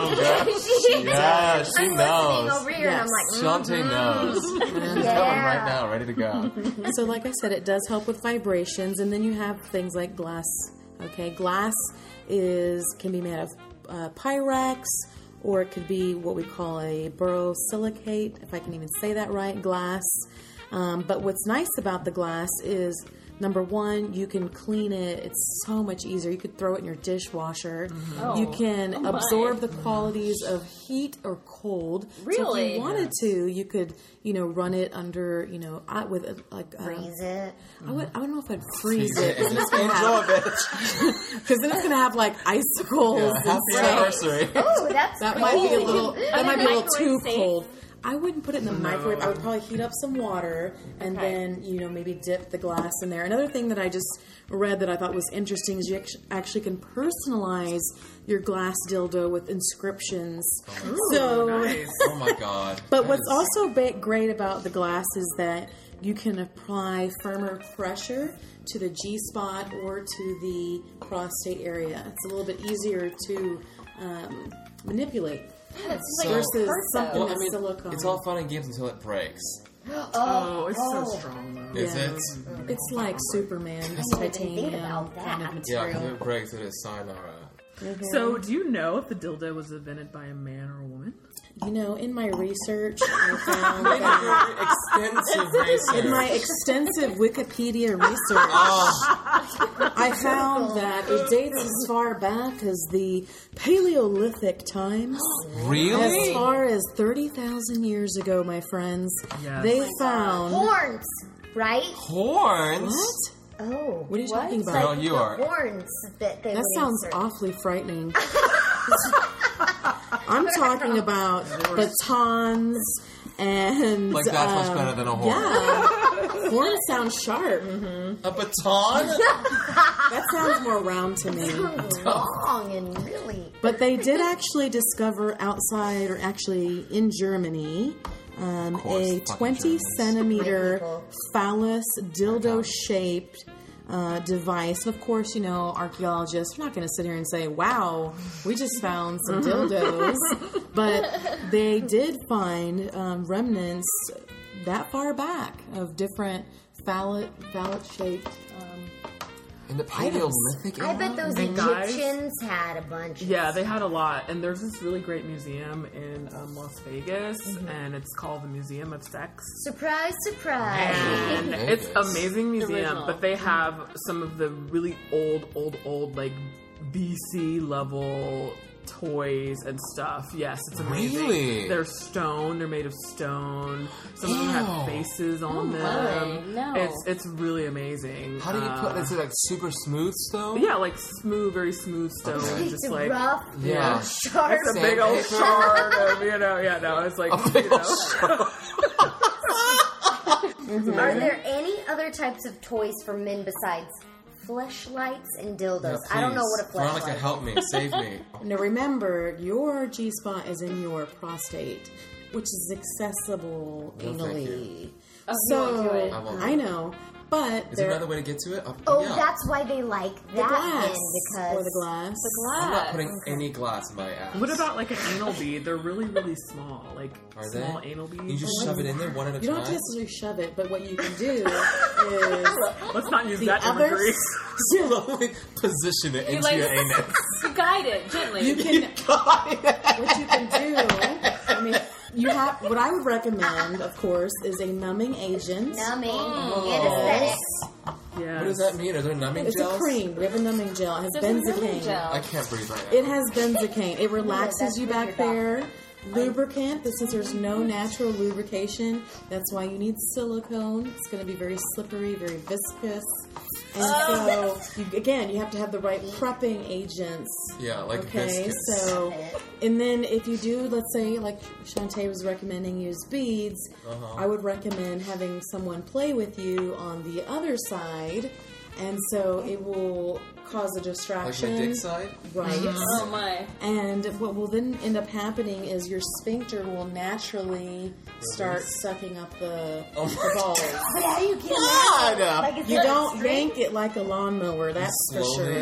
yeah, she I'm listening knows. over here, and I'm like, Shantae knows. She's going right now, ready to go. So like I said, it does help with vibrations, and then you have things like glass. Okay, glass can be made of Pyrex, or it could be what we call a borosilicate, if I can even say that right, glass. But what's nice about the glass is, number one, you can clean it. It's so much easier. You could throw it in your dishwasher. You can absorb the qualities of heat or cold. So if Really? you wanted to, you could, run it under, with freeze it. I don't know if I'd freeze it because Enjoy, bitch. then it's gonna have like icicles and Happy stuff. anniversary. Oh, that's That might be a little. That might be a little too microwave safe? cold. I wouldn't put it in the microwave. I would probably heat up some water and then, maybe dip the glass in there. Another thing that I just read that I thought was interesting is you actually can personalize your glass dildo with inscriptions. Nice. Oh my god. But That what's is- also great about the glass is that you can apply firmer pressure to the G-spot or to the prostate area. It's a little bit easier to manipulate. Versus something Well, I that's mean, silicone. it's all fun and games until it breaks. Oh, it's so strong though. Is Yeah. it? It's like Superman, think titanium about kind that. of Yeah, material. because if it breaks, it is sayonara. So, do you know if the dildo was invented by a man or a woman? You know, in my research, I found that Extensive research. in my extensive Wikipedia research, I found that it dates as far back as the Paleolithic times. Really? As far as 30,000 years ago, my friends, Yes. they found... Horns, right? Horns? What? Oh. What are you talking It's about? No, you the are. horns that they That would sounds insert. awfully frightening. I'm talking about batons and... Like, that's much better than a horn. Yeah. Horns sound sharp. A baton? That sounds more round to me. Long and really. But they did actually discover outside, or actually in Germany, course, a fucking 20 Germans. centimeter People. phallus dildo-shaped device. Of course, you know, archaeologists are not going to sit here and say, wow, we just found some dildos. But they did find remnants that far back of different phallic-shaped In the Paleolithic era? I bet those And guys- Egyptians had a bunch. Yeah, they had a lot. And there's this really great museum in Las Vegas, and it's called the Museum of Sex. Surprise, surprise. And it's Vegas. amazing museum, Original. but they have some of the really old, like BC level toys and stuff. Yes, it's amazing. Really? They're stone. They're made of stone. Some of them have Ew. faces on way. them. No. It's really amazing. How do you put is it like super smooth stone? Yeah, like smooth, very smooth stone. It's Just like rough, Yeah. sharp. it's a big old Sandpaper. shard of, it's like, Are there any other types of toys for men besides fleshlights and dildos? Yeah, I don't know please. what a fleshlight Veronica, is. help me. Save me. Now remember, your G-spot is in your prostate, which is accessible No, thank anally. Oh, So you won't do it. I won't. I know, but Is there there another way to get to it? Oh, yeah. that's why they like the that glass then, because or the glass. I'm not putting any glass in my ass. what about like an anal bead? They're really, really small. Like Are small they? anal beads. You just shove it in there one at a You don't have to time? necessarily shove it, but what you can do is Let's not use the that other imagery. Slowly position it into like- your anus. Guide it gently. you can what you can do. I mean, you have what I would recommend, of course, is a numbing agent. numbing Oh. anesthetics. Yeah. What does that mean? Are there numbing It's gels? a cream. We have a numbing gel. It has There's a numbing benzocaine. gel. I can't breathe right now. It has benzocaine. It relaxes that's you for back your there. Lubricant, but since there's no natural lubrication, that's why you need silicone. It's going to be very slippery, very viscous. And so, you have to have the right prepping agents. Yeah, like Okay, viscous. so, and then if you do, let's say, like Shantae was recommending, use beads, I would recommend having someone play with you on the other side, and so it will cause a Like distraction. my dick side? Right. Oh my. And what will then end up happening is your sphincter will naturally start sucking up the balls. But how do you get God! that? Like, is You it don't straight? yank it like a lawnmower, that's for Slowly.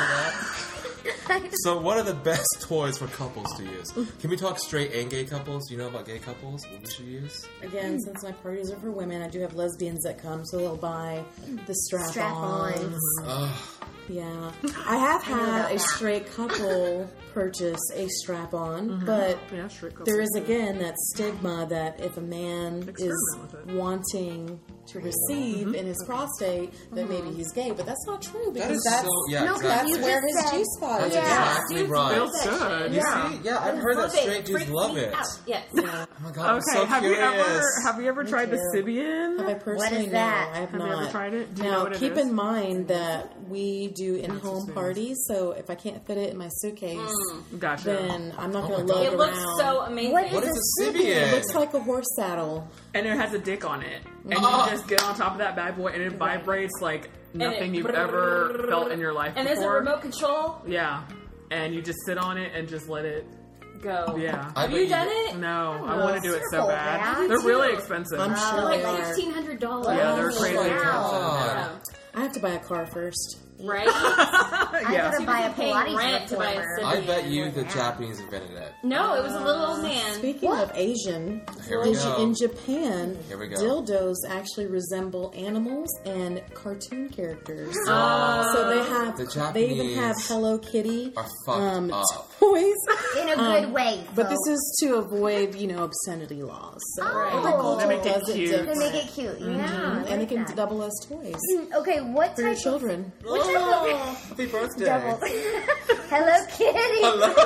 sure. So, what are the best toys for couples to use? Can we talk straight and gay couples? Do you know about gay couples? What we should use? Again, since my parties are for women, I do have lesbians that come, so they'll buy the strap-ons. Strap-ons. Ugh. Yeah. I have had about a that. straight couple purchase a strap-on, but Yeah, straight couple. there is again that stigma that if a man is Experiment with it. wanting to receive in his prostate, that maybe he's gay. But that's not true That because is that's so. Yeah, No, exactly. you that's where just his said- G-spot That's is. Yeah. exactly right. Feels good. You Yeah. see? Yeah, I've heard that Love it. straight dudes Freaks love me it. out. Yes. Oh my god, I'm Okay, so have you curious. ever tried the too. Sybian? Have I personally? is that? No, I have Have not. you ever tried it? Do you know Now, what it keep is? in mind that we do in-home Sybian. parties, so if I can't fit it in my suitcase, Gotcha. then I'm not Oh going my to lug It looks around. so amazing. What What is is a a It Sybian? looks like a horse saddle. And it has a dick on it. And Oh. you just get on top of that bad boy and it vibrates like nothing you've ever felt in your life And there's a before. remote control. Yeah. And you just sit on it and just let it, Go. yeah. I Have bet you done it? No, I want to do it so circle bad. that. They're Me really too. expensive. I'm sure They're like they are. $1,500. Yeah, they're Oh, crazy wow. expensive. God. Yeah. I have to buy a car first. Right? I Yeah. gotta buy a paying Pilates rent to buy a reformer. I bet you Yeah. the Japanese invented it. No, it was a little old man. Speaking of Asian, Here we go. in Japan, Here we go. dildos actually resemble animals and cartoon characters. Oh. So they have, The they even have Japanese Hello Kitty are fucked up. toys. In a good way, But this folks. is to avoid, obscenity laws. So Right. every culture They make it does it cute. to different. make it cute. Yeah, I And like it can that. double as toys Okay, what for your type of children. Oh, happy birthday. doubles? Hello Kitty.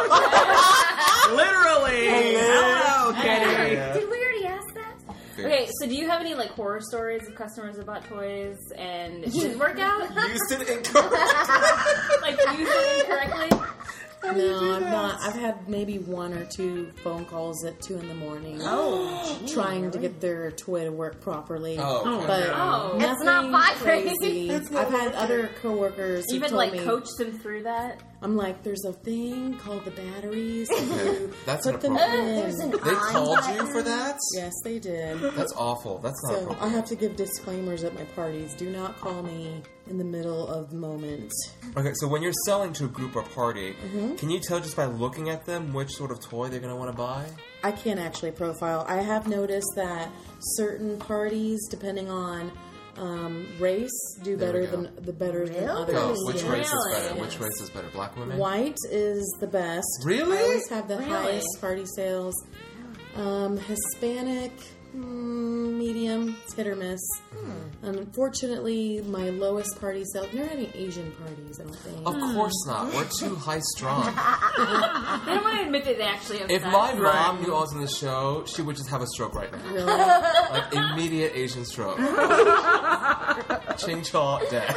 Literally. Hello, Kitty. Yeah. Did we already ask that? Okay, so do you have any like horror stories of customers that bought toys and it didn't work out? Used it incorrectly. Like used it incorrectly? No, I've not. I've had maybe 1 or 2 phone calls at 2 a.m. trying to get their toy to work properly. Oh, But Oh. It's not nothing vibrating. crazy. I've had other coworkers who Even told like me, coach them through that? I'm like, there's a thing called the batteries. You That's put them inappropriate. There's an in. They on called button. you for that? Yes, they did. That's awful. That's not So I appropriate. have to give disclaimers at my parties. Do not call me in the middle of the moment. Okay, so when you're selling to a group or party, Mm-hmm. can you tell just by looking at them which sort of toy they're going to want to buy? I can't actually profile. I have noticed that certain parties, depending on race, do There we better go. than others. Go. Which Yes. race is better? Really? Which race is better? Black women? White is the best. Really? I always have the Really? highest party sales. Hispanic, medium, it's hit or miss. Unfortunately, my lowest party sales. There aren't any Asian parties, I don't think. Of course not. We're too high strung. They don't want to admit that they actually have If sex. my mom knew I was in the show, she would just have a stroke right now. Really? Like immediate Asian stroke. Ching Chaw dead.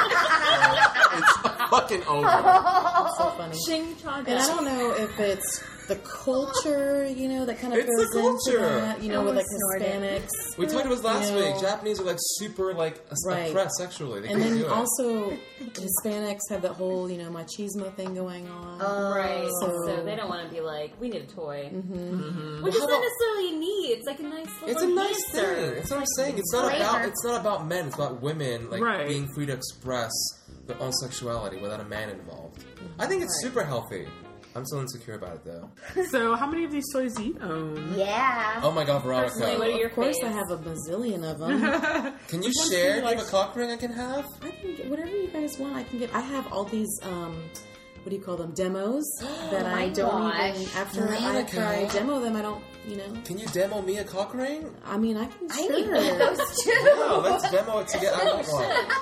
It's fucking over. So funny. Ching Chaw And I don't know if it's the culture, that kind of It's goes the culture. into that, with like Almost snorted. Hispanics. We talked about this last You know, week. Japanese are like super Right. oppressed sexually. They And can't then do it. also, Hispanics have that whole, machismo thing going on. Right. So- So they don't want to be like, we need a toy. Mm-hmm. Which is How not about- necessarily a need. It's like a nice little It's a nice enhancer. thing. It's what I'm saying. It's not flavor. about men. It's about women Right. being free to express their own sexuality without a man involved. I think it's super healthy. I'm still insecure about it though. So, how many of these toys do you own? Yeah. Oh my god, Personally, what are Veronica. your Of course, I faves? have a bazillion of them. Can you Once share? you, Do you have like- a cock ring I can have? I can get whatever you guys want. I can get. I have all these. What do you call them? Demos that I don't even. gosh. After I demo them, I don't. Can you demo me a cock ring? I mean, I can. I Sure. need one of those too. Oh, let's demo it together. I want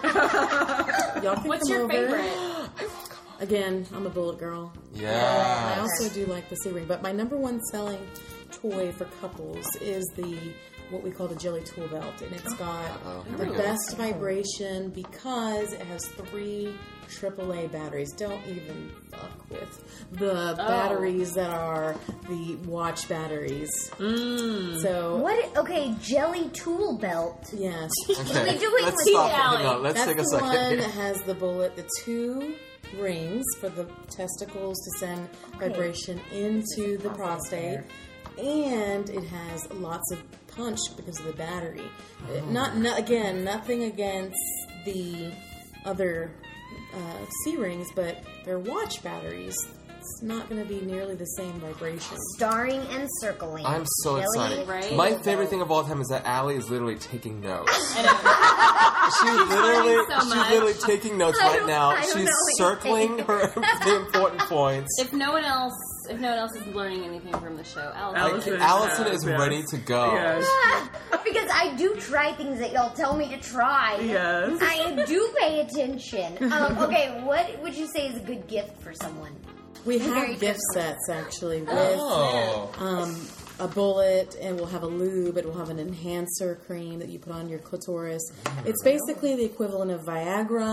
one. Y'all can What's come your over. favorite? Again, I'm a bullet girl. I Yeah. also do like the C-ring, but my number one selling toy for couples is what we call the Jelly Tool Belt, and it's got the best vibration because it has 3 AAA batteries. Don't even fuck with the batteries that are the watch batteries. So What? Okay, jelly tool belt. yes, What are we doing Let's with stop. it? Hang on. Let's that's take a the second one here. that has the 2 rings for the testicles to send vibration into the prostate, and it has lots of punch because of the battery. Again, nothing against the other C-rings, but they're watch batteries. It's not going to be nearly the same vibration. Starring and circling. I'm so Jelly excited. Right? My favorite thing of all time is that Allie is literally taking notes. I know. She's literally taking notes I right don't- now. I don't She's know circling the important points. If no one else is learning anything from the show, Allison. Allison is Yes. ready to go. Yes. Because I do try things that y'all tell me to try. Yes. I do pay attention. Okay, what would you say is a good gift for someone? We Very have gift different. sets actually with Oh. a bullet, and we'll have a lube. It will have an enhancer cream that you put on your clitoris. It's basically the equivalent of Viagra,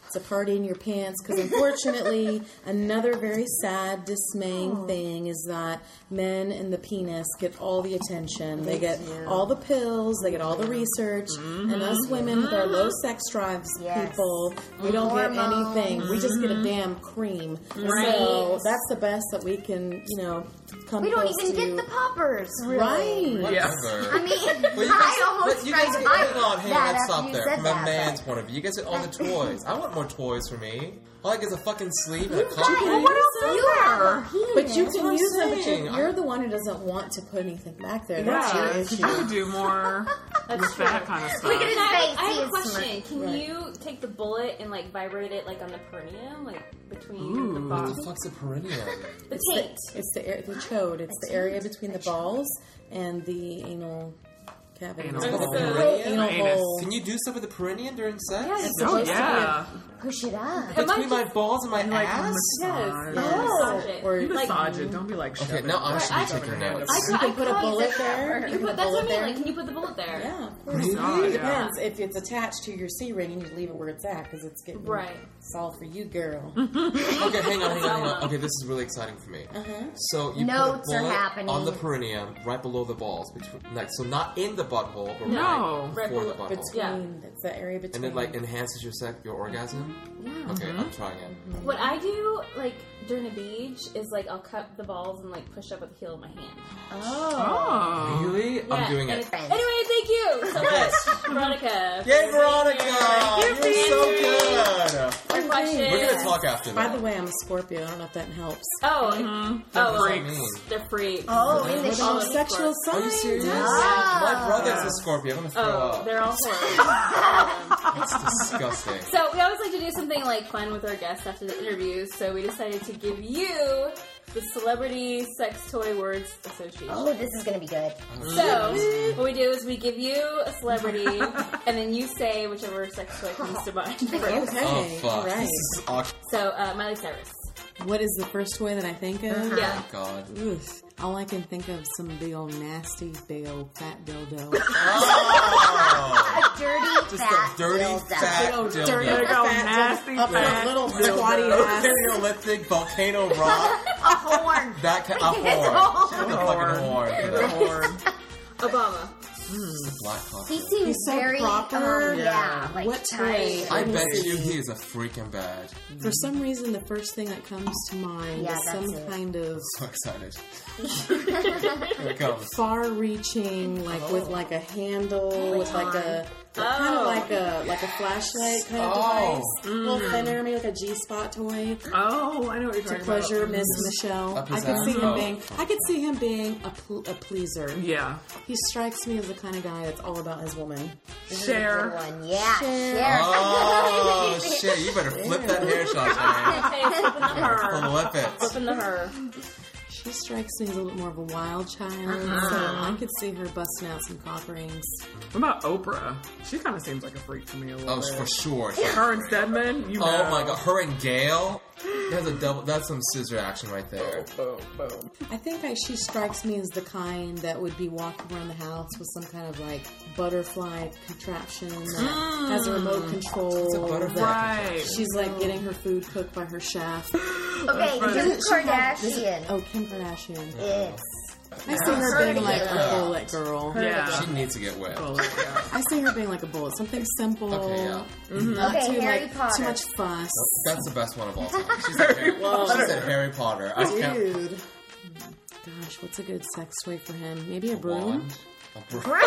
It's a party in your pants. Because unfortunately, another very sad, dismaying thing is that men and the penis get all the attention. They get all the pills. They get all the research. And us women with our low sex drives, people, we don't get anything. We just get a damn cream. Right. So that's the best that we can, come We don't close even to. get the poppers. Really. Right. Whatever. I mean, But I almost but you guys tried get, to hang on, that let's after stop you there. said From a that, man's but- point of view, you guys get all the toys. I want more toys for me. All I get is a fucking sleeve and a Right. cup. Well, what else you have a penis? But you can use them, but saying. you're the one who doesn't want to put anything back there. That's Yeah, your you issue. could do more with that kind of stuff. Look at his I face. have He a is question. Can Right. you take the bullet and like vibrate it like on the perineum, like between the What balls? the fuck's a perineum? The It's taint. the chode. It's the area between the balls and the anal cavity. Anal It's called hole. the Perineum? anal Anus. hole. Can you do stuff with the perineum during sex? Yeah, It's Oh, supposed to be a- yeah. Push it up. Between my balls and my Like ass? Yes. massage. Massage it. Or You like, massage it. Don't be like Okay, shoving now I it. should be taking notes. you can put a I bullet thought- there. You can put a That's what I bullet mean. there. Like, can you put the bullet there? Yeah, of course. Really? Oh, It yeah. depends. If it's attached to your C ring, you need to leave it where it's at because it's getting Right. It's all for you, girl. Okay, hang on. Okay, this is really exciting for me. So you Notes put are a bullet happening. on the perineum, right below the balls, so not in the butthole, but No. right before the Right butthole. Between, it's the area between. And it like enhances your orgasm. Yeah. Okay, I'm trying it. What I do, like during the beach, is like I'll cut the balls and like push up with the heel of my hand. Oh. Really? I'm Yeah, doing and it. it's- Anyway, thank you so much, Veronica. Yay, Veronica! You're so good. Our question. We're gonna talk after By that. the way, I'm a Scorpio. I don't know if that helps. Oh, What freaks. does that mean? they're freaks. Oh, in the We're the all most of sexual Scorp- Are you signs. serious? Ah. My brother's a Scorpio. I'm gonna throw Oh, up. they're all horrible. It's disgusting. So we always like to do something like fun with our guests after the interviews. So we decided to give you the Celebrity Sex Toy Words Association. Oh, this is gonna be good. So what we do is we give you a celebrity, and then you say whichever sex toy comes to mind first. Okay, Oh fuck! all right. This is awkward. So Miley Cyrus. What is the first toy that I think of? Yeah. Oh god. Oof. All I can think of is some big old nasty, big old fat dildo. Oh, A dirty, just fat a dirty, dildo. fat old dildo. dirty, Big old fat nasty dildo. Up in a fat little dildo. squatty ass. Paleolithic volcano rock. A horn. That a horn. The fucking horn. Obama. Black coffee. He seems He's so very proper. yeah, like What tight. toy? I Let me bet see. you he is a freaking bad. For some reason, the first thing that comes to mind Yeah, is that's some it. kind of So excited. Here it comes. far-reaching, like with like a handle, with like a kind of like a flashlight kind of Oh. device, a little thinner, maybe like a G-spot toy. Oh, I know what you're To talking pleasure about. Miss Michelle. Up his I could see ass? him Oh. being. I could see him being a pleaser. Yeah. He strikes me as the kind of guy that's all about his woman. Good Share. one. Yeah, share. Oh shit! You better flip that hair shot, man. Okay, flip in the her. Flip it. Flip in the her. She strikes me as a little more of a wild child, so I could see her busting out some cock rings. What about Oprah? She kind of seems like a freak to me a little Oh, bit. for sure. Her and Stedman, you know. Oh my god, her and Gail. That's a double. That's some scissor action right there. Boom, boom. I think she strikes me as the kind that would be walking around the house with some kind of like butterfly contraption that has a remote control. a butterfly? that Right. She's like getting her food cooked by her chef. Okay, Kim Kardashian. Oh, Kim Kardashian. It's I see her being like a bullet girl. Yeah. She needs to get wet. Oh, yeah. I see her being like a bullet. Something simple. Okay, yeah. Not Okay, too Harry like Potter. too much fuss. That's the best one of all time. She said Harry Potter. I can't. Dude. Gosh, what's a good sex toy for him? Maybe a broom? Wand. A broom.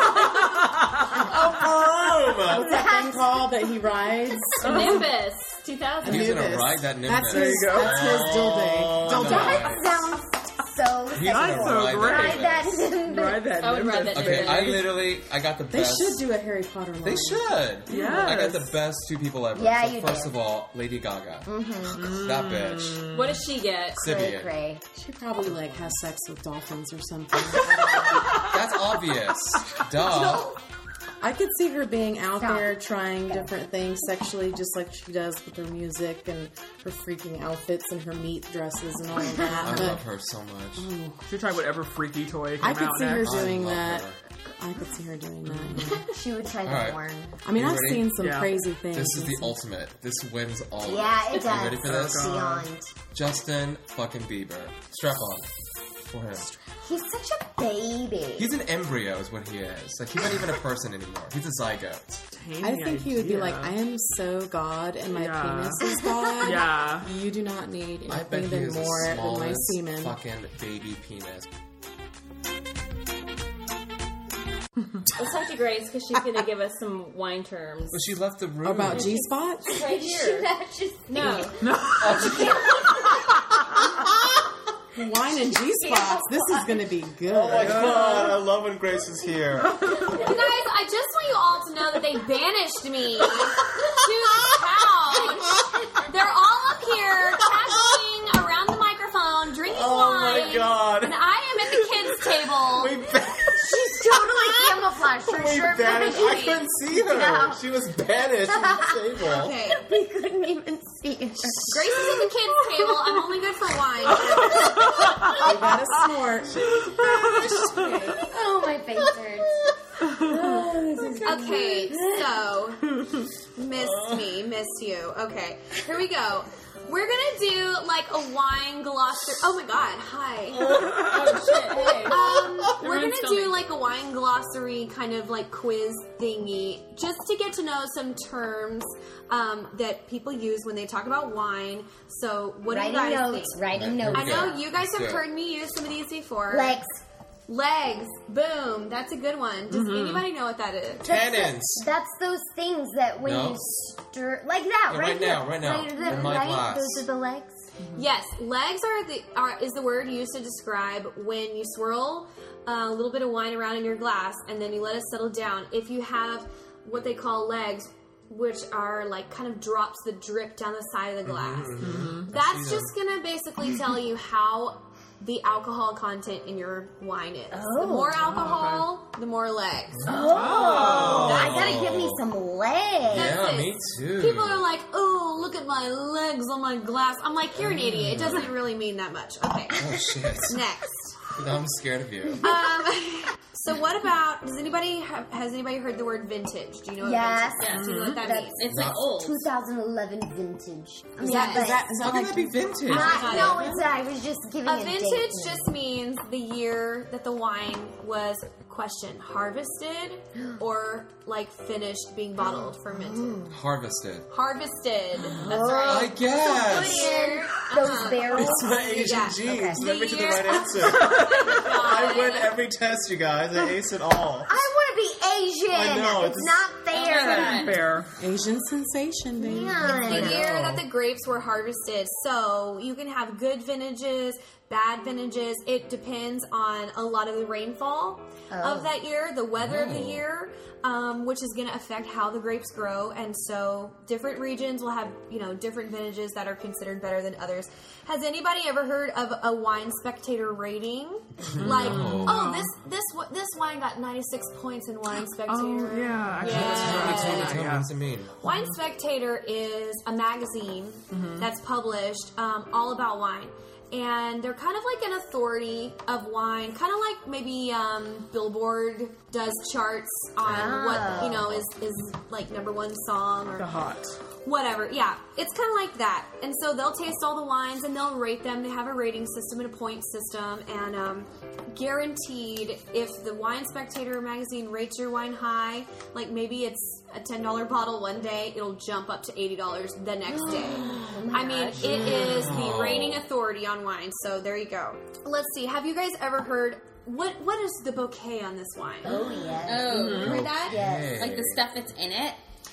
What's that thing called that he rides? Nimbus 2000. He's gonna Nimbus. ride that Nimbus. That's his, that's his dildo. Oh, that nice. sounds so He's gonna sexy. so ride great. Ride that that Nimbus. Nimbus. Ride that I would ride Nimbus. that Okay, I got the They best. should do a Harry Potter line. They should. Yes. I got the best two people ever. Yeah, so you first do. of all, Lady Gaga. That bitch. What does she get? Cray, Sibian. cray. She probably like has sex with dolphins or something. That's obvious. Duh. I could see her being out there trying different things sexually, just like she does with her music and her freaking outfits and her meat dresses and all of that. I But love her so much. She tried whatever freaky toy came I could out see her next. doing I love that. her. I could see her doing that. Yeah. She would try the All right. horn. I mean, You I've ready? seen some Yeah. crazy things. This is the ultimate. This wins all of Yeah, it it. does. You ready for this? Beyond. Justin fucking Bieber. Strap on for him. He's such a baby. He's an embryo is what he is. Like, he's not even a person anymore. He's a zygote. I think he would be like, I am so God and my Yeah. penis is God. Yeah. You do not need I bet anything he is the more than my smallest semen. fucking baby penis. Let's talk to Grace because she's going to give us some wine terms. But she left the room. About G-spots? Right here. No. Wine and G-spots. This is going to be good. God, I love when Grace is here. You guys, I just want you all to know that they banished me to the couch. They're all up here cackling around the microphone, drinking wine. God. And I am at the kids' table. She's totally camouflaged. For sure. I couldn't see her. No. She was banished from the table. Okay. We couldn't even see her. Grace is at the kids' table. I'm only good for wine. You gotta snort. Oh, my face hurts. Okay, so missed you. Okay, here we go. We're gonna do like a wine glossary. Oh my god, hi. We're gonna do like a wine glossary kind of like quiz thingy, just to get to know some terms that people use when they talk about wine. So, what do you guys think? Writing notes. I know you guys have Good. heard me use some of these before. Legs. Boom. That's a good one. Does anybody know what that is? Cannons. That's those things that when No. you stir, like that, Yeah, right right here. now, right now, there, in my right? glass. Those are the legs. Yes, legs is the word used to describe when you swirl a little bit of wine around in your glass and then you let it settle down. If you have what they call legs, which are like kind of drops that drip down the side of the glass, that's just gonna basically tell you how the alcohol content in your wine is. The more alcohol, the more legs. I gotta give me some legs. Yeah, it. me too. People are like, "Oh, look at my legs on my glass." I'm like, "You're an idiot. It doesn't really mean that much." Okay. Oh, shit. Next. Now I'm scared of you. So what about? Has anybody heard the word vintage? Do you know what Yes. vintage is? Do you know what that That's- means? It's like old. 2011 vintage. I mean, Yes. but Is that How can like that be vintage? no, it's I was just giving A a vintage date. just means the year that the wine was harvested or like finished being bottled, fermented. Harvested. Harvested. That's Oh. I right. guess. Year. Those barrels. My Asian Yeah. genes Okay. led me to the The right year- answer. I win every test, you guys. I ace it all. I want to be Asian. I know, It's it's- not fair. Fair. Asian sensation, baby? Man. The year know. that the grapes were harvested. So you can have good vintages, bad vintages. It depends on a lot of the rainfall of that year, the weather of the year, which is going to affect how the grapes grow. And so different regions will have, different vintages that are considered better than others. Has anybody ever heard of a wine spectator rating? Like, this wine got 96 points in Wine Spectator. Oh, yeah. Actually, Tell me, yeah. what does it mean? Wine Spectator is a magazine that's published all about wine. And they're kind of like an authority of wine, kind of like maybe Billboard does charts on what, is like number one song or The hot. whatever. Yeah, it's kind of like that. And so they'll taste all the wines and they'll rate them. They have a rating system and a point system. And guaranteed, if the Wine Spectator magazine rates your wine high, like maybe it's a $10 bottle one day, it'll jump up to $80 the next day. I mean, it is the rating authority on wine. So there you go. Let's see. Have you guys ever heard... What is the bouquet on this wine? Oh, yes. Oh, Heard that? Yes. like the stuff that's in it.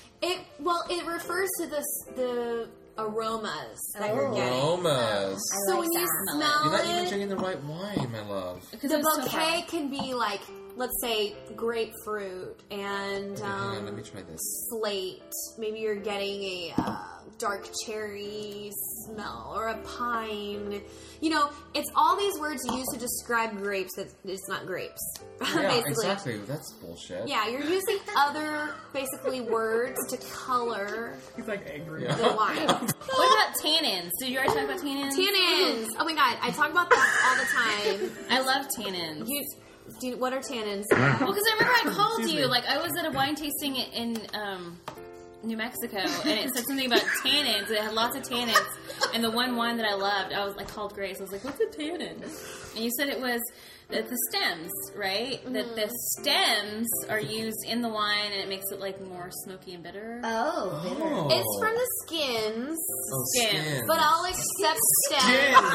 It refers to the aromas that you're getting. Aromas. So like when you that. smell You're not even it, drinking the right wine, my love. Because the it's so bouquet can be like let's say grapefruit and Hang on, let me try this. slate. Maybe you're getting a dark cherry smell or a pine. You know, it's all these words used to describe grapes that it's not grapes. Yeah, basically. exactly. That's bullshit. Yeah, you're using other basically words to color He's like angry. Yeah. the wine. What about tannins? Did you already talk about tannins? Tannins. Oh my god, I talk about that all the time. I love tannins. What are tannins? Well, because I remember I called Excuse you, me. like, I was at a wine tasting in New Mexico, and it said something about tannins. It had lots of tannins, and the one wine that I loved, I called Grace. I was like, "What's a tannin?" And you said it was the stems, right? That the stems are used in the wine, and it makes it like more smoky and bitter. Oh, bitter. Oh. It's from the skins, Oh, Skin. skin. but I'll accept stems.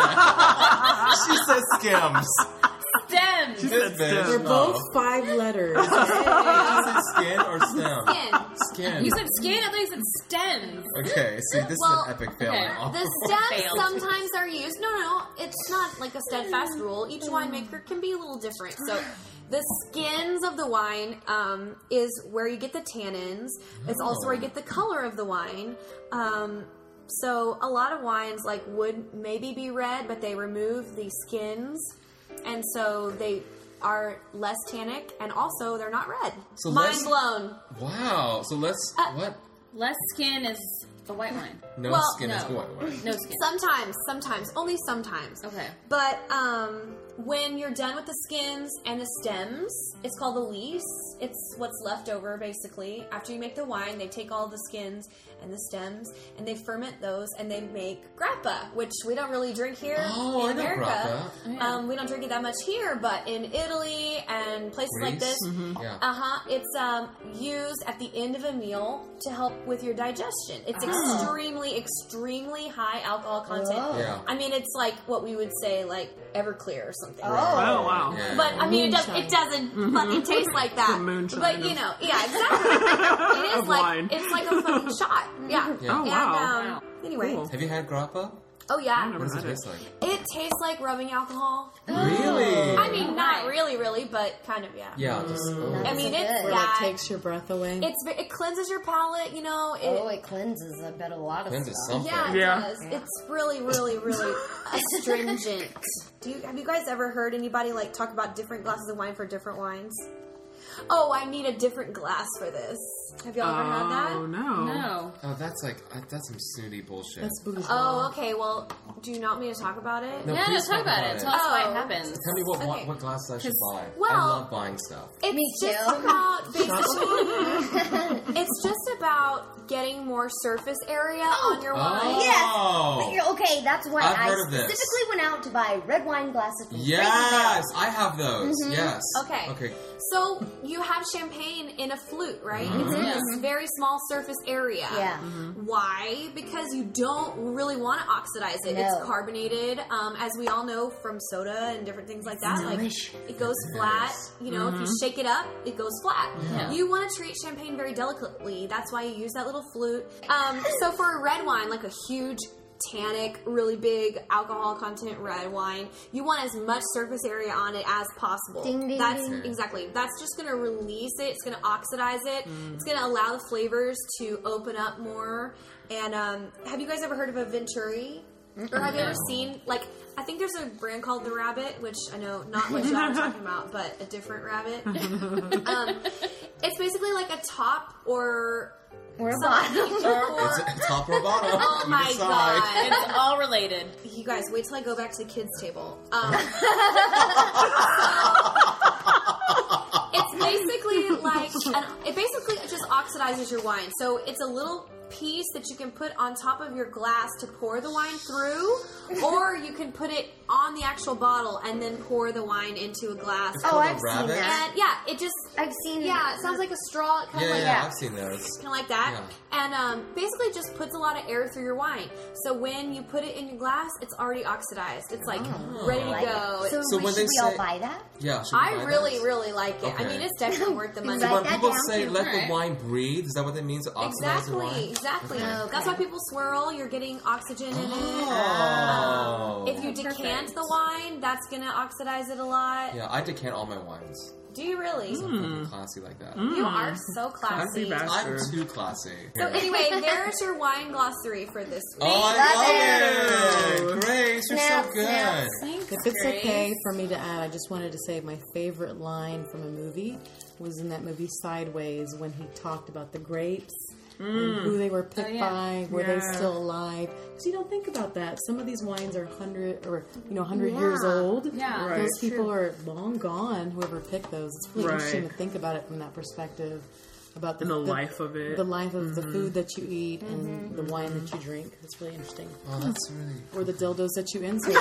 She says skims. Stems. This bitch. They're both 5 letters. Did you say skin or stem? Skin. Skin. You said skin. I thought you said stems. Okay, see, this Well, is an epic fail okay. now. The stems Failed. sometimes are used. No, it's not like a steadfast rule. Each winemaker can be a little different. So, the skins of the wine is where you get the tannins. It's also where you get the color of the wine. So, a lot of wines like would maybe be red, but they remove the skins, and so they are less tannic, and also they're not red. So Mind let's- blown. Wow. So let's what? Less skin is a white wine. No Well, skin is no. white wine. No skin. Sometimes, only sometimes. Okay. But when you're done with the skins and the stems, it's called the lees. It's what's left over, basically. After you make the wine, they take all the skins and the stems, and they ferment those, and they make grappa, which we don't really drink here Oh, I in know America. grappa. We don't drink it that much here, but in Italy and places like Greece? this, Yeah. it's used at the end of a meal to help with your digestion. It's extremely high alcohol content. Whoa. Yeah. I mean, it's like what we would say, like Everclear or something. Oh, wow. Yeah. But I mean, Moonshine. it doesn't fucking taste like that. The moonshine But of- you know, yeah, exactly. It is Of like wine. it's like a fucking shot. Yeah. Yeah. Oh, wow. Anyway, Cool. Have you had grappa? oh yeah, never What does it had it. taste like? it tastes like rubbing alcohol. Really? I mean, not really, but kind of, yeah. Yeah. Just, I mean, it's Good. Or that. like takes your breath away. It cleanses your palate, you know. It cleanses, I bet, a lot of Cleanses stuff. something. Yeah, it Yeah. does. It's really astringent. Have you guys ever heard anybody like talk about different glasses of wine for different wines? Oh, I need a different glass for this. Have y'all ever had that? Oh, no. No. Oh, that's some snooty bullshit. That's bourgeois. Oh, okay. Well, do you not want me to talk about it? No, Yeah, please talk about it. Tell us why Oh. it happens. Tell me Okay. what glasses I should buy. well- I love buying stuff. It's Me just too. about basically. It's just about getting more surface area on your wine. Yes. Okay, that's why I've I heard of this. specifically went out to buy red wine glasses from Crazy Yes, Barrel. I have those. Yes. Okay. Okay. So you have champagne in a flute, right? It's in this very small surface area. Yeah. Why? Because you don't really want to oxidize it. No. It's carbonated, as we all know from soda and different things like that. Like Delicious. it goes flat. You know, if you shake it up, it goes flat. Yeah. You want to treat champagne very delicately. That's why you use that little flute. So for a red wine, like a huge tannic, really big alcohol content red wine, you want as much surface area on it as possible. Ding, ding, That's ding. exactly. That's just going to release it. It's going to oxidize it. It's going to allow the flavors to open up more. And have you guys ever heard of a Venturi? Or have you ever seen, like, I think there's a brand called The Rabbit, which I know not what y'all are talking about, but a different rabbit. It's basically like a top or Or a bottle. It's a top or bottom. Oh You my decide. god. It's all related. You guys, wait till I go back to the kids' table. It's basically like, it basically just oxidizes your wine. So it's a little piece that you can put on top of your glass to pour the wine through, or you can put it on the actual bottle and then pour the wine into a glass. Oh, I've rabbit? seen that. And yeah, it just, I've seen yeah, it sounds like a straw. Kind of like Yeah, I've seen those. kind of like that, and basically just puts a lot of air through your wine. So when you put it in your glass, it's already oxidized. It's like ready to go. So, So when should they we all say- buy that? Yeah, should we I buy really, those? really like it. I Okay. mean, it's definitely worth the money. Write When that people down say too. let Alright. the wine breathe, is that what that means? To oxidize the wine? Exactly. Exactly. That's why people swirl. You're getting oxygen in it. Oh. If you decant the wine, that's going to oxidize it a lot. Yeah, I decant all my wines. Do you really? I'm classy like that. You are so classy. I'm too classy. So anyway, there's your wine glossary for this week. Oh, I love it! Grace, you're so good. Thanks, If it's Grace. okay for me to add, I just wanted to say my favorite line from a movie was in that movie Sideways when he talked about the grapes and who they were picked by, were they still alive? Because you don't think about that. Some of these wines are 100 years old. Yeah. Right. Those people are long gone. Whoever picked those, it's really Right. interesting to think about it from that perspective. About the life of it. the life of the food that you eat and the wine that you drink. It's really interesting. Oh, that's really... Or the dildos that you insert.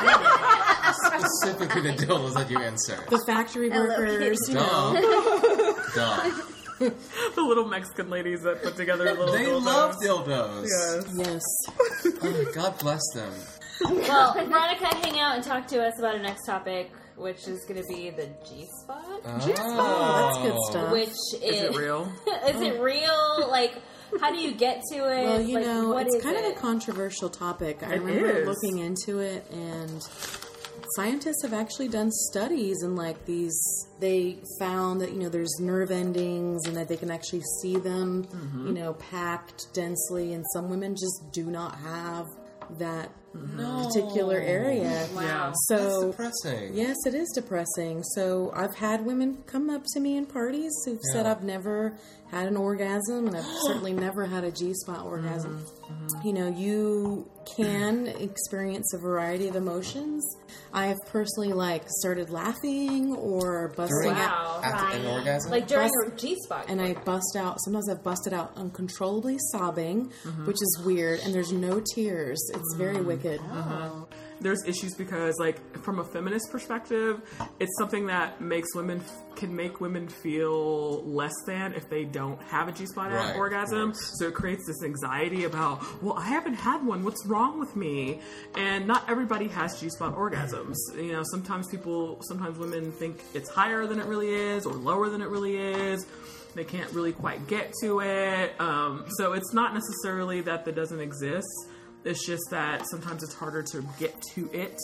Specifically the dildos that you insert. The factory workers, you know. Duh. The little Mexican ladies that put together little They dildos. love dildos. Yes. Yes. Oh, God bless them. Well, Veronica, hang out and talk to us about our next topic, which is going to be the G-spot. Oh, that's good stuff. Which Is it real? Is it real? Like, how do you get to it? Well, you like, know, what it's is kind of it? a controversial topic. I It remember is. looking into it, and scientists have actually done studies, and they found that, you know, there's nerve endings and that they can actually see them, you know, packed densely, and some women just do not have that particular area. Yeah. So That's depressing. yes, it is depressing. So I've had women come up to me in parties who've said I've never had an orgasm, and I've certainly never had a G-spot orgasm. You know, you can experience a variety of emotions. I have personally started laughing or busting out. Wow. After an orgasm? Like during your G-spot. And I bust out, sometimes I've busted out uncontrollably sobbing, which is weird, and there's no tears. It's very wicked. There's issues because, like, from a feminist perspective, it's something that can make women feel less than if they don't have a G-spot Right, orgasm. of course. So it creates this anxiety about, well, I haven't had one. What's wrong with me? And not everybody has G-spot orgasms. You know, sometimes women think it's higher than it really is or lower than it really is. They can't really quite get to it. So it's not necessarily that doesn't exist. It's just that sometimes it's harder to get to it.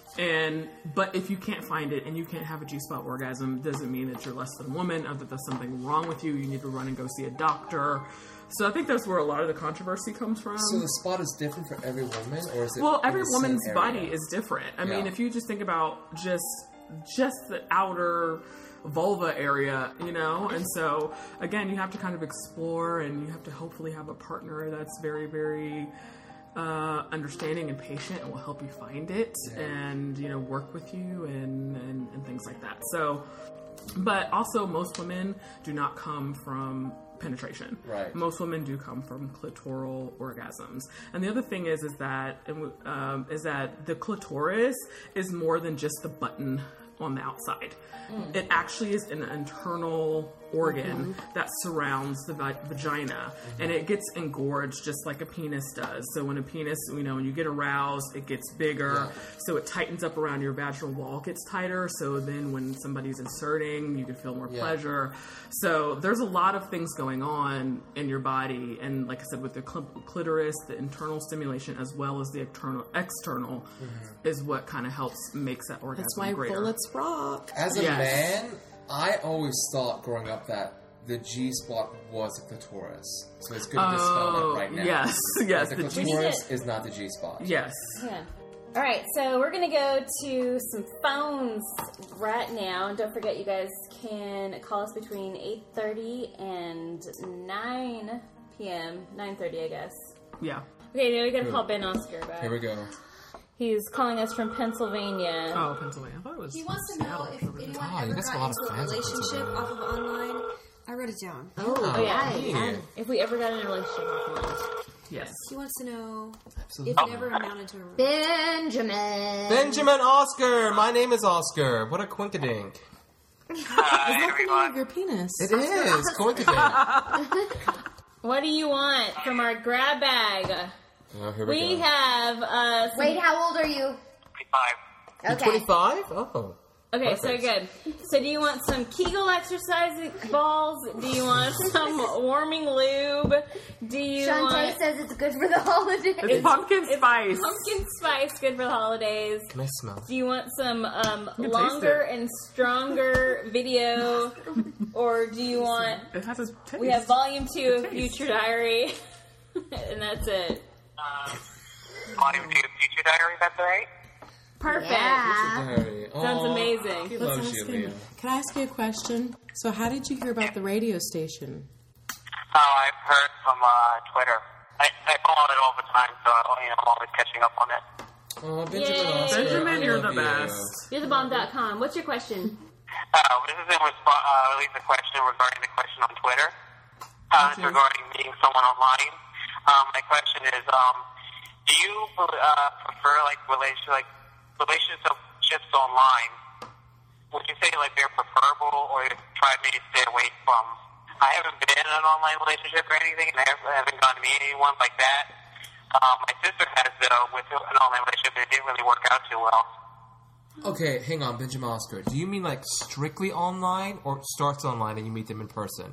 But if you can't find it and you can't have a G-spot orgasm, doesn't mean that you're less than a woman or that there's something wrong with you. You need to run and go see a doctor. So I think that's where a lot of the controversy comes from. So the spot is different for every woman, or is it? Well, in every the same woman's area? body is different. I mean, Yeah. if you just think about just the outer vulva area, you know? And so, again, you have to kind of explore, and you have to hopefully have a partner that's very, very understanding and patient and will help you find it and, you know, work with you and things like that. So, but also most women do not come from penetration. Right. Most women do come from clitoral orgasms. And the other thing is that the clitoris is more than just the button on the outside. It actually is an internal organ that surrounds the vagina, and it gets engorged just like a penis does. So when a penis, you know, when you get aroused, it gets bigger, so it tightens up around your vaginal wall, gets tighter, so then when somebody's inserting, you can feel more pleasure. So there's a lot of things going on in your body, and like I said, with the clitoris, the internal stimulation as well as the external is what kind of helps makes that orgasm That's why greater. bullets rock. As a Yes. man, I always thought growing up that the G-spot was the clitoris. So it's good to dispel that right now. Yes, yes, The the G- clitoris is not the G-spot. yes. Yeah. All right, so we're going to go to some phones right now. And don't forget, you guys can call us between 8:30 and 9 p.m. 9:30, I guess. Yeah. Okay, now we got to call Ben Oscar back. Here we go. He's calling us from Pennsylvania. Oh, Pennsylvania. I thought it was. He wants to know Seattle if for some reason. anyone Oh, you ever guys got a got lot of into a fans in relationship Pennsylvania. off of online. I wrote it down. Oh, yeah. yeah. If we ever got in a relationship offline. Yes. He wants to know Absolutely. if it ever amounted to a Benjamin. Benjamin Oscar! My name is Oscar. What a quinkadink. Is that the name of your penis? It is. Quinkadink. What do you want from our grab bag? Oh, here we We go. have some Wait, how old are you? 25. Okay. 25? Oh. Okay, Perfect. so good. So do you want some Kegel exercise balls? Do you want some warming lube? Do you Shantae want says it's good for the holidays. It's pumpkin spice. pumpkin spice, good for the holidays? Can I smell? Do you want some taste longer it. and stronger video? Or do you want... It has a taste. We have volume 2 of Taste. Future Diary. And that's it. Volume 2 Future Diary, that's right? Perfect. Yeah. Diary. Sounds Aw, amazing. He Let's loves ask you, him. Leah. Can I ask you a question? So, how did you hear about the radio station? Oh, I've heard from Twitter. I follow it all the time, so I'm always catching up on it. Oh, Benjamin Yay. Oscar. Benjamin, I you're love the you. best. You're the bomb.com. What's your question? This is in response, at least a question regarding the question on Twitter. It's regarding meeting someone online. My question is, do you prefer relationships online? Would you say they're preferable, or try maybe stay away from? I haven't been in an online relationship or anything, and I haven't gone to meet anyone like that. My sister has, though, with an online relationship, and it didn't really work out too well. Okay, hang on, Benjamin Oscar. Do you mean strictly online, or starts online and you meet them in person?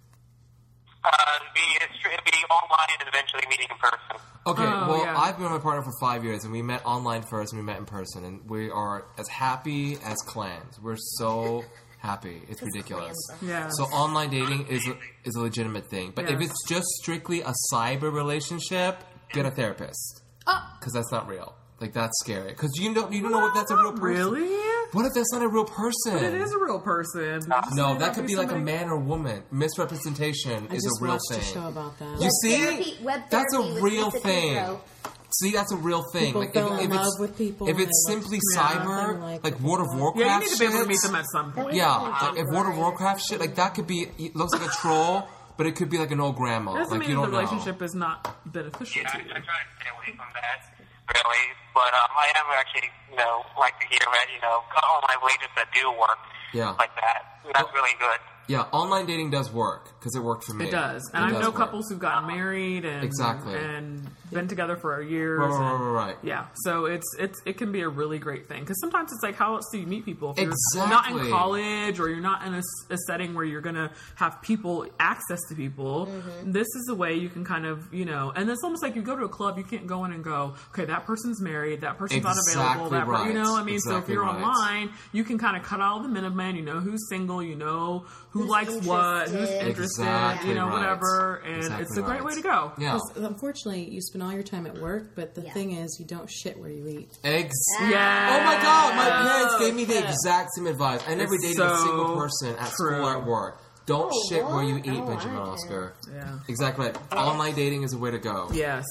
It'd be online and eventually meeting in person. Okay, Oh, well, yeah. I've been with my partner for 5 years, and we met online first, and we met in person, and we are as happy as clams. We're so happy. It's ridiculous. Yeah. So online dating is a legitimate thing. But if Yes. it's just strictly a cyber relationship, get a therapist. Because that's not real. That's scary. Because you don't know if that's a real person. Really? What if that's not a real person? But it is a real person. No, that could be like a man or woman. Misrepresentation I is just a real watched thing. a show about that. You see? Therapy, web That's a therapy with real Lisa thing. Kudrow. See, that's a real thing. People fell in if love it's with people if and it's they looked simply for cyber, nothing like World of Warcraft, Yeah, you need to be able to shit, meet them at some point. Yeah, if World of Warcraft shit, that could be. It looks like a troll, but it could be like an old grandma. Doesn't Like mean you the don't know. relationship is not beneficial Yeah, to I you. try to stay away from that, really. But I am actually, like to hear that, online relationships that do work Yeah. like that. That's really good. Yeah, online dating does work because it worked for me. It does. And It I does know work. couples who've gotten married and Exactly. and been together for years. Right. Yeah, so it can be a really great thing because sometimes it's like, how else do you meet people if you're Exactly. not in college or you're not in a setting where you're gonna have access to people? Mm-hmm. This is a way you can kind of and it's almost like you go to a club, you can't go in and go, okay, that person's married, that person's Exactly unavailable, right. I mean, so if Exactly you're right. online, you can kind of cut out all the middlemen. You know who's single, you know who likes what, who's interested. interested, Exactly right. whatever, and Exactly it's a great right. way to go. Yeah. 'Cause, unfortunately, you spend all your time at work, but the Yeah. thing is, you don't shit where you eat. Yeah. Oh my god, my parents gave me the exact same advice. I never It's dated a so single person at true. school or at work. Don't shit where you eat, Oh, Benjamin I did. Oscar. Yeah. Exactly right. Online dating is the way to go. Yes.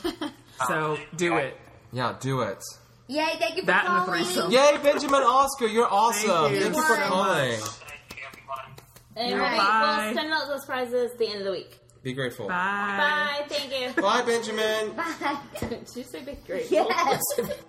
So do it. Yeah, do it. Yay, thank you for That and the calling. threesome. Yay, Benjamin Oscar, you're awesome. you. Thank you for Bye. calling. Thank you, everyone. And Bye. we'll send out those prizes at the end of the week. Be grateful. Bye. Bye. Thank you. Bye, Benjamin. Did you say big great? Yes.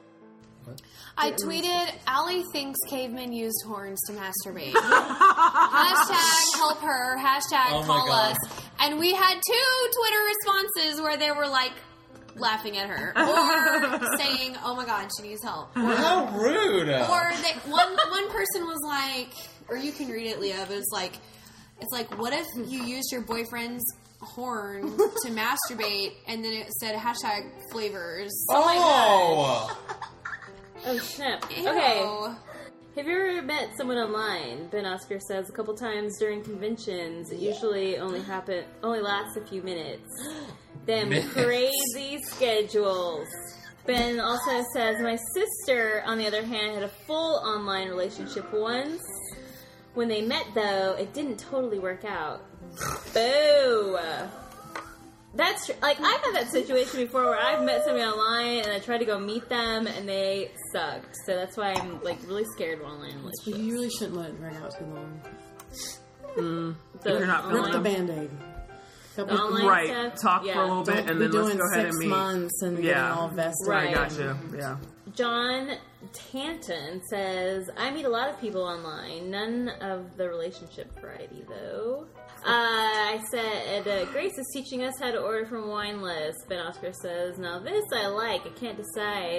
I tweeted, Allie thinks cavemen used horns to masturbate. Hashtag help her. Hashtag Oh my call God. us. And we had 2 Twitter responses where they were like laughing at her or saying, "Oh my God, she needs help." How rude. Or one person was like, or you can read it, Leah. But it's like, what if you used your boyfriend's horn to masturbate, and then it said hashtag flavors. Oh! Oh snap. Ew. Okay. Have you ever met someone online? Ben Oscar says a couple times during conventions. It usually only lasts a few minutes. Them crazy schedules. Ben also says my sister, on the other hand, had a full online relationship once. When they met, though, it didn't totally work out. Boo. That's true. Like, I've had that situation before where I've met somebody online and I tried to go meet them and they sucked. So that's why I'm, like, really scared of online But relationships. you really shouldn't let it drag out too long. The you're not online- Rip the band-aid. the online Right. stuff, Talk yeah. for a little bit Don't and be then let's doing go ahead 6 and meet. months and Yeah. getting all vested. Right. I got you. Yeah. John Tanton says, I meet a lot of people online. None of the relationship variety, though. I said, Grace is teaching us how to order from wine list. Ben Oscar says, now this I like. I can't decide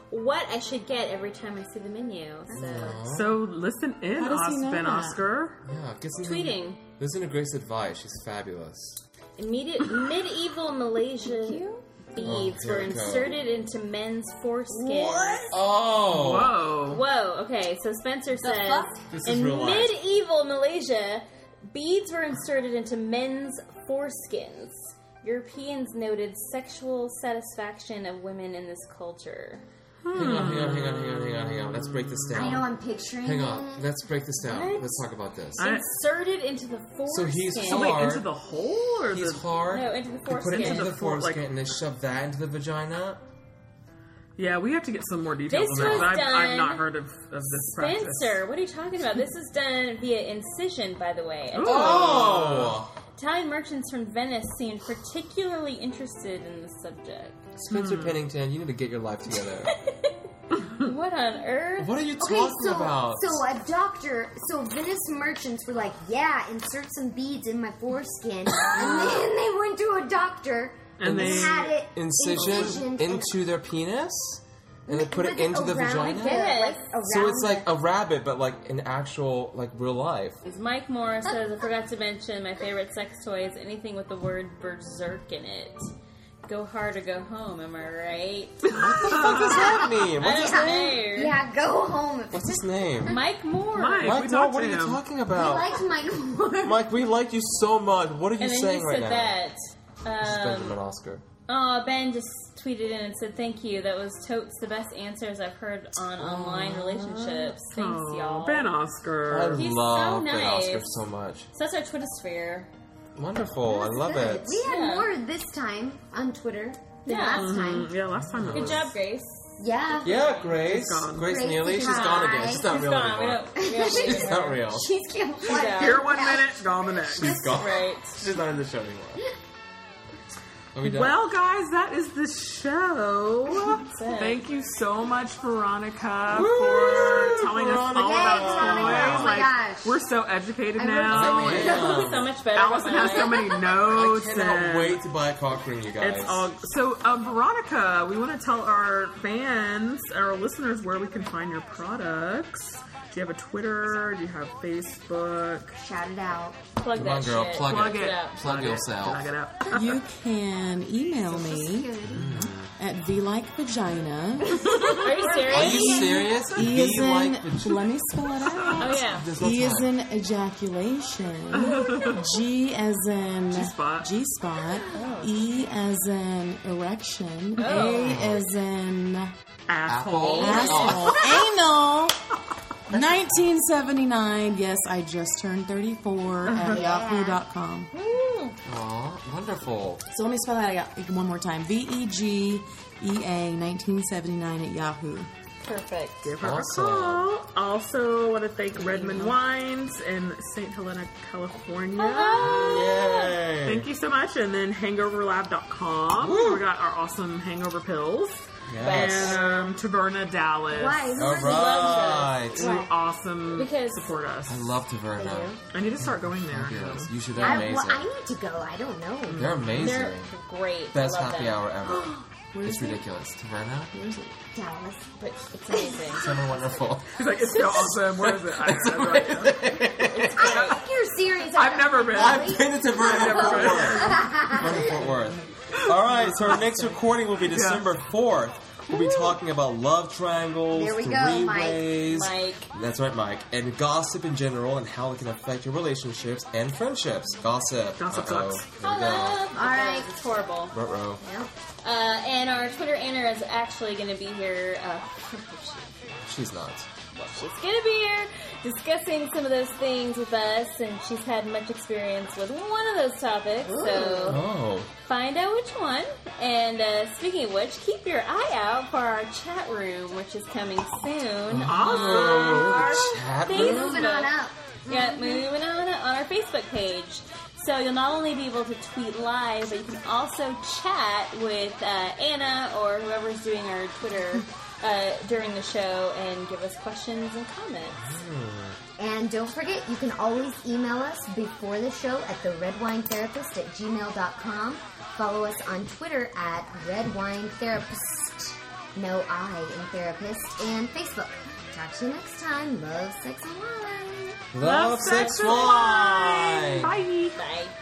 what I should get every time I see the menu. So listen in, How does he know Ben that? Oscar. Yeah, get some Tweeting. Listen to Grace's advice. She's fabulous. Medieval Malaysia beads here were we go. inserted into men's foreskins. Oh! Whoa. Whoa, okay, so Spencer says, fuck? This is in real life. medieval Malaysia, beads were inserted into men's foreskins. Europeans noted sexual satisfaction of women in this culture. Hang on. Let's break this down. I know I'm picturing Hang it. on. Let's break this down. What? Let's talk about this. Inserted into the So foreskin. he's So wait, hard. into the hole or He's the? hard. No, into the They put it foreskin. into the The for- foreskin like- and they shove that into the vagina. Yeah, we have to get some more details This on that. was 'Cause I've done- not heard of this practice. Spencer, what are you talking about? This is done via incision, by the way. Oh! Italian merchants from Venice seemed particularly interested in the subject. Spencer Pennington, you need to get your life together. What on earth? What are you Okay, talking about? so Venice merchants were like, yeah, insert some beads in my foreskin. And then they went to a doctor And they- had it Incision incisioned into their penis? And they put it with into the around vagina? Yes. So it's like a rabbit, but like in actual, like real life. As Mike Moore says, I forgot to mention my favorite sex toy is anything with the word berserk in it. Go hard or go home, am I right? What does that mean? What's his I name? don't know. yeah, go home. What's his name? Mike Moore. Mike. Mike, we no, talked what to are you him. talking I about? liked Mike more. Mike, we like you so much. What are you And then saying he right said now? that. Benjamin Oscar. Oh, Ben just tweeted in and said, thank you. That was totes the best answers I've heard on online relationships. Thanks, Oh, y'all. Ben Oscar. I He's love so Ben nice. Oscar so much. So that's our Twitter sphere. Wonderful. I love Good. it. We had Yeah. more this time on Twitter than Yeah. last time. Yeah, last time it Good was. job, Grace. Yeah. Yeah, Grace. She's gone. Grace Grace Neely. is She's gone again. high. She's not She's real gone. anymore. We don't She's not real. She's camouflaged. Here 1 minute, gone the next. She's gone. Right. She's not in the show anymore. Are we done? Well, guys, that is the show. it. Thank you so much, Veronica, for telling us all Veronica. about Yay, toys. Veronica. Oh my Like, gosh. we're so educated I now. wrote so many Yeah. So much better. Allison has so many I notes. cannot and wait to buy a cock ring, you guys. It's all so. Veronica, we want to tell our fans, our listeners, where we can find your products. Do you have a Twitter? Do you have Facebook? Shout it out. Plug Come that on, girl. shit. Plug it. up. Plug yourself. Plug it up. You can email me Good. at vlikevagina. Are you serious? Are you serious? E is Be in, like the let me spell it out. Oh, yeah. There's no E is time. in ejaculation. G as in G-spot. G-spot. E as in erection. Oh. A as in Asshole. asshole. Anal. 1979. Yes, I just turned 34 at yahoo.com. Aw, wonderful. So let me spell that out one more time. VEGEA 1979 at Yahoo. Perfect. Give her Awesome. a call. Also, want to thank Redmond Wines in St. Helena, California. Yay. Thank you so much. And then hangoverlab.com. We got our awesome hangover pills. Yes. And Taverna Dallas. Why? All right. Who awesome Because- support us. I love Taverna. I need to start going there. Yes, so. you should. They're amazing. I need to go. I don't know. They're amazing. They're great. Best I love happy them. hour ever. It's ridiculous. Taverna? Dallas. But it's amazing. So wonderful. He's like, it's so awesome. Where is it? I have no idea. I think you're serious. I've never been. I've been to Taverna in Fort Worth. We're in Fort Worth. All right, so our next recording will be December 4th. We'll be talking about love triangles, There we go, Mike. three-ways. Mike. That's right, Mike. And gossip in general and how it can affect your relationships and friendships. Gossip. Gossip Uh-oh. sucks. There we go. All right. It's horrible. Ruh-roh. And our Twitter Anna is actually going to be here. She's not. She's going to be here discussing some of those things with us, and she's had much experience with one of those topics. So Oh. find out which one. And speaking of which, keep your eye out for our chat room, which is coming soon. Oh, Our chat Facebook. room? Moving on up. Yeah, moving on our Facebook page. So you'll not only be able to tweet live, but you can also chat with Anna or whoever's doing our Twitter during the show and give us questions and comments. And don't forget, you can always email us before the show at theredwinetherapist@gmail.com. Follow us on Twitter at redwinetherapist. No I in Therapist, and Facebook. Talk to you next time. Love, sex, and wine. Love, sex, wine. Bye. Bye.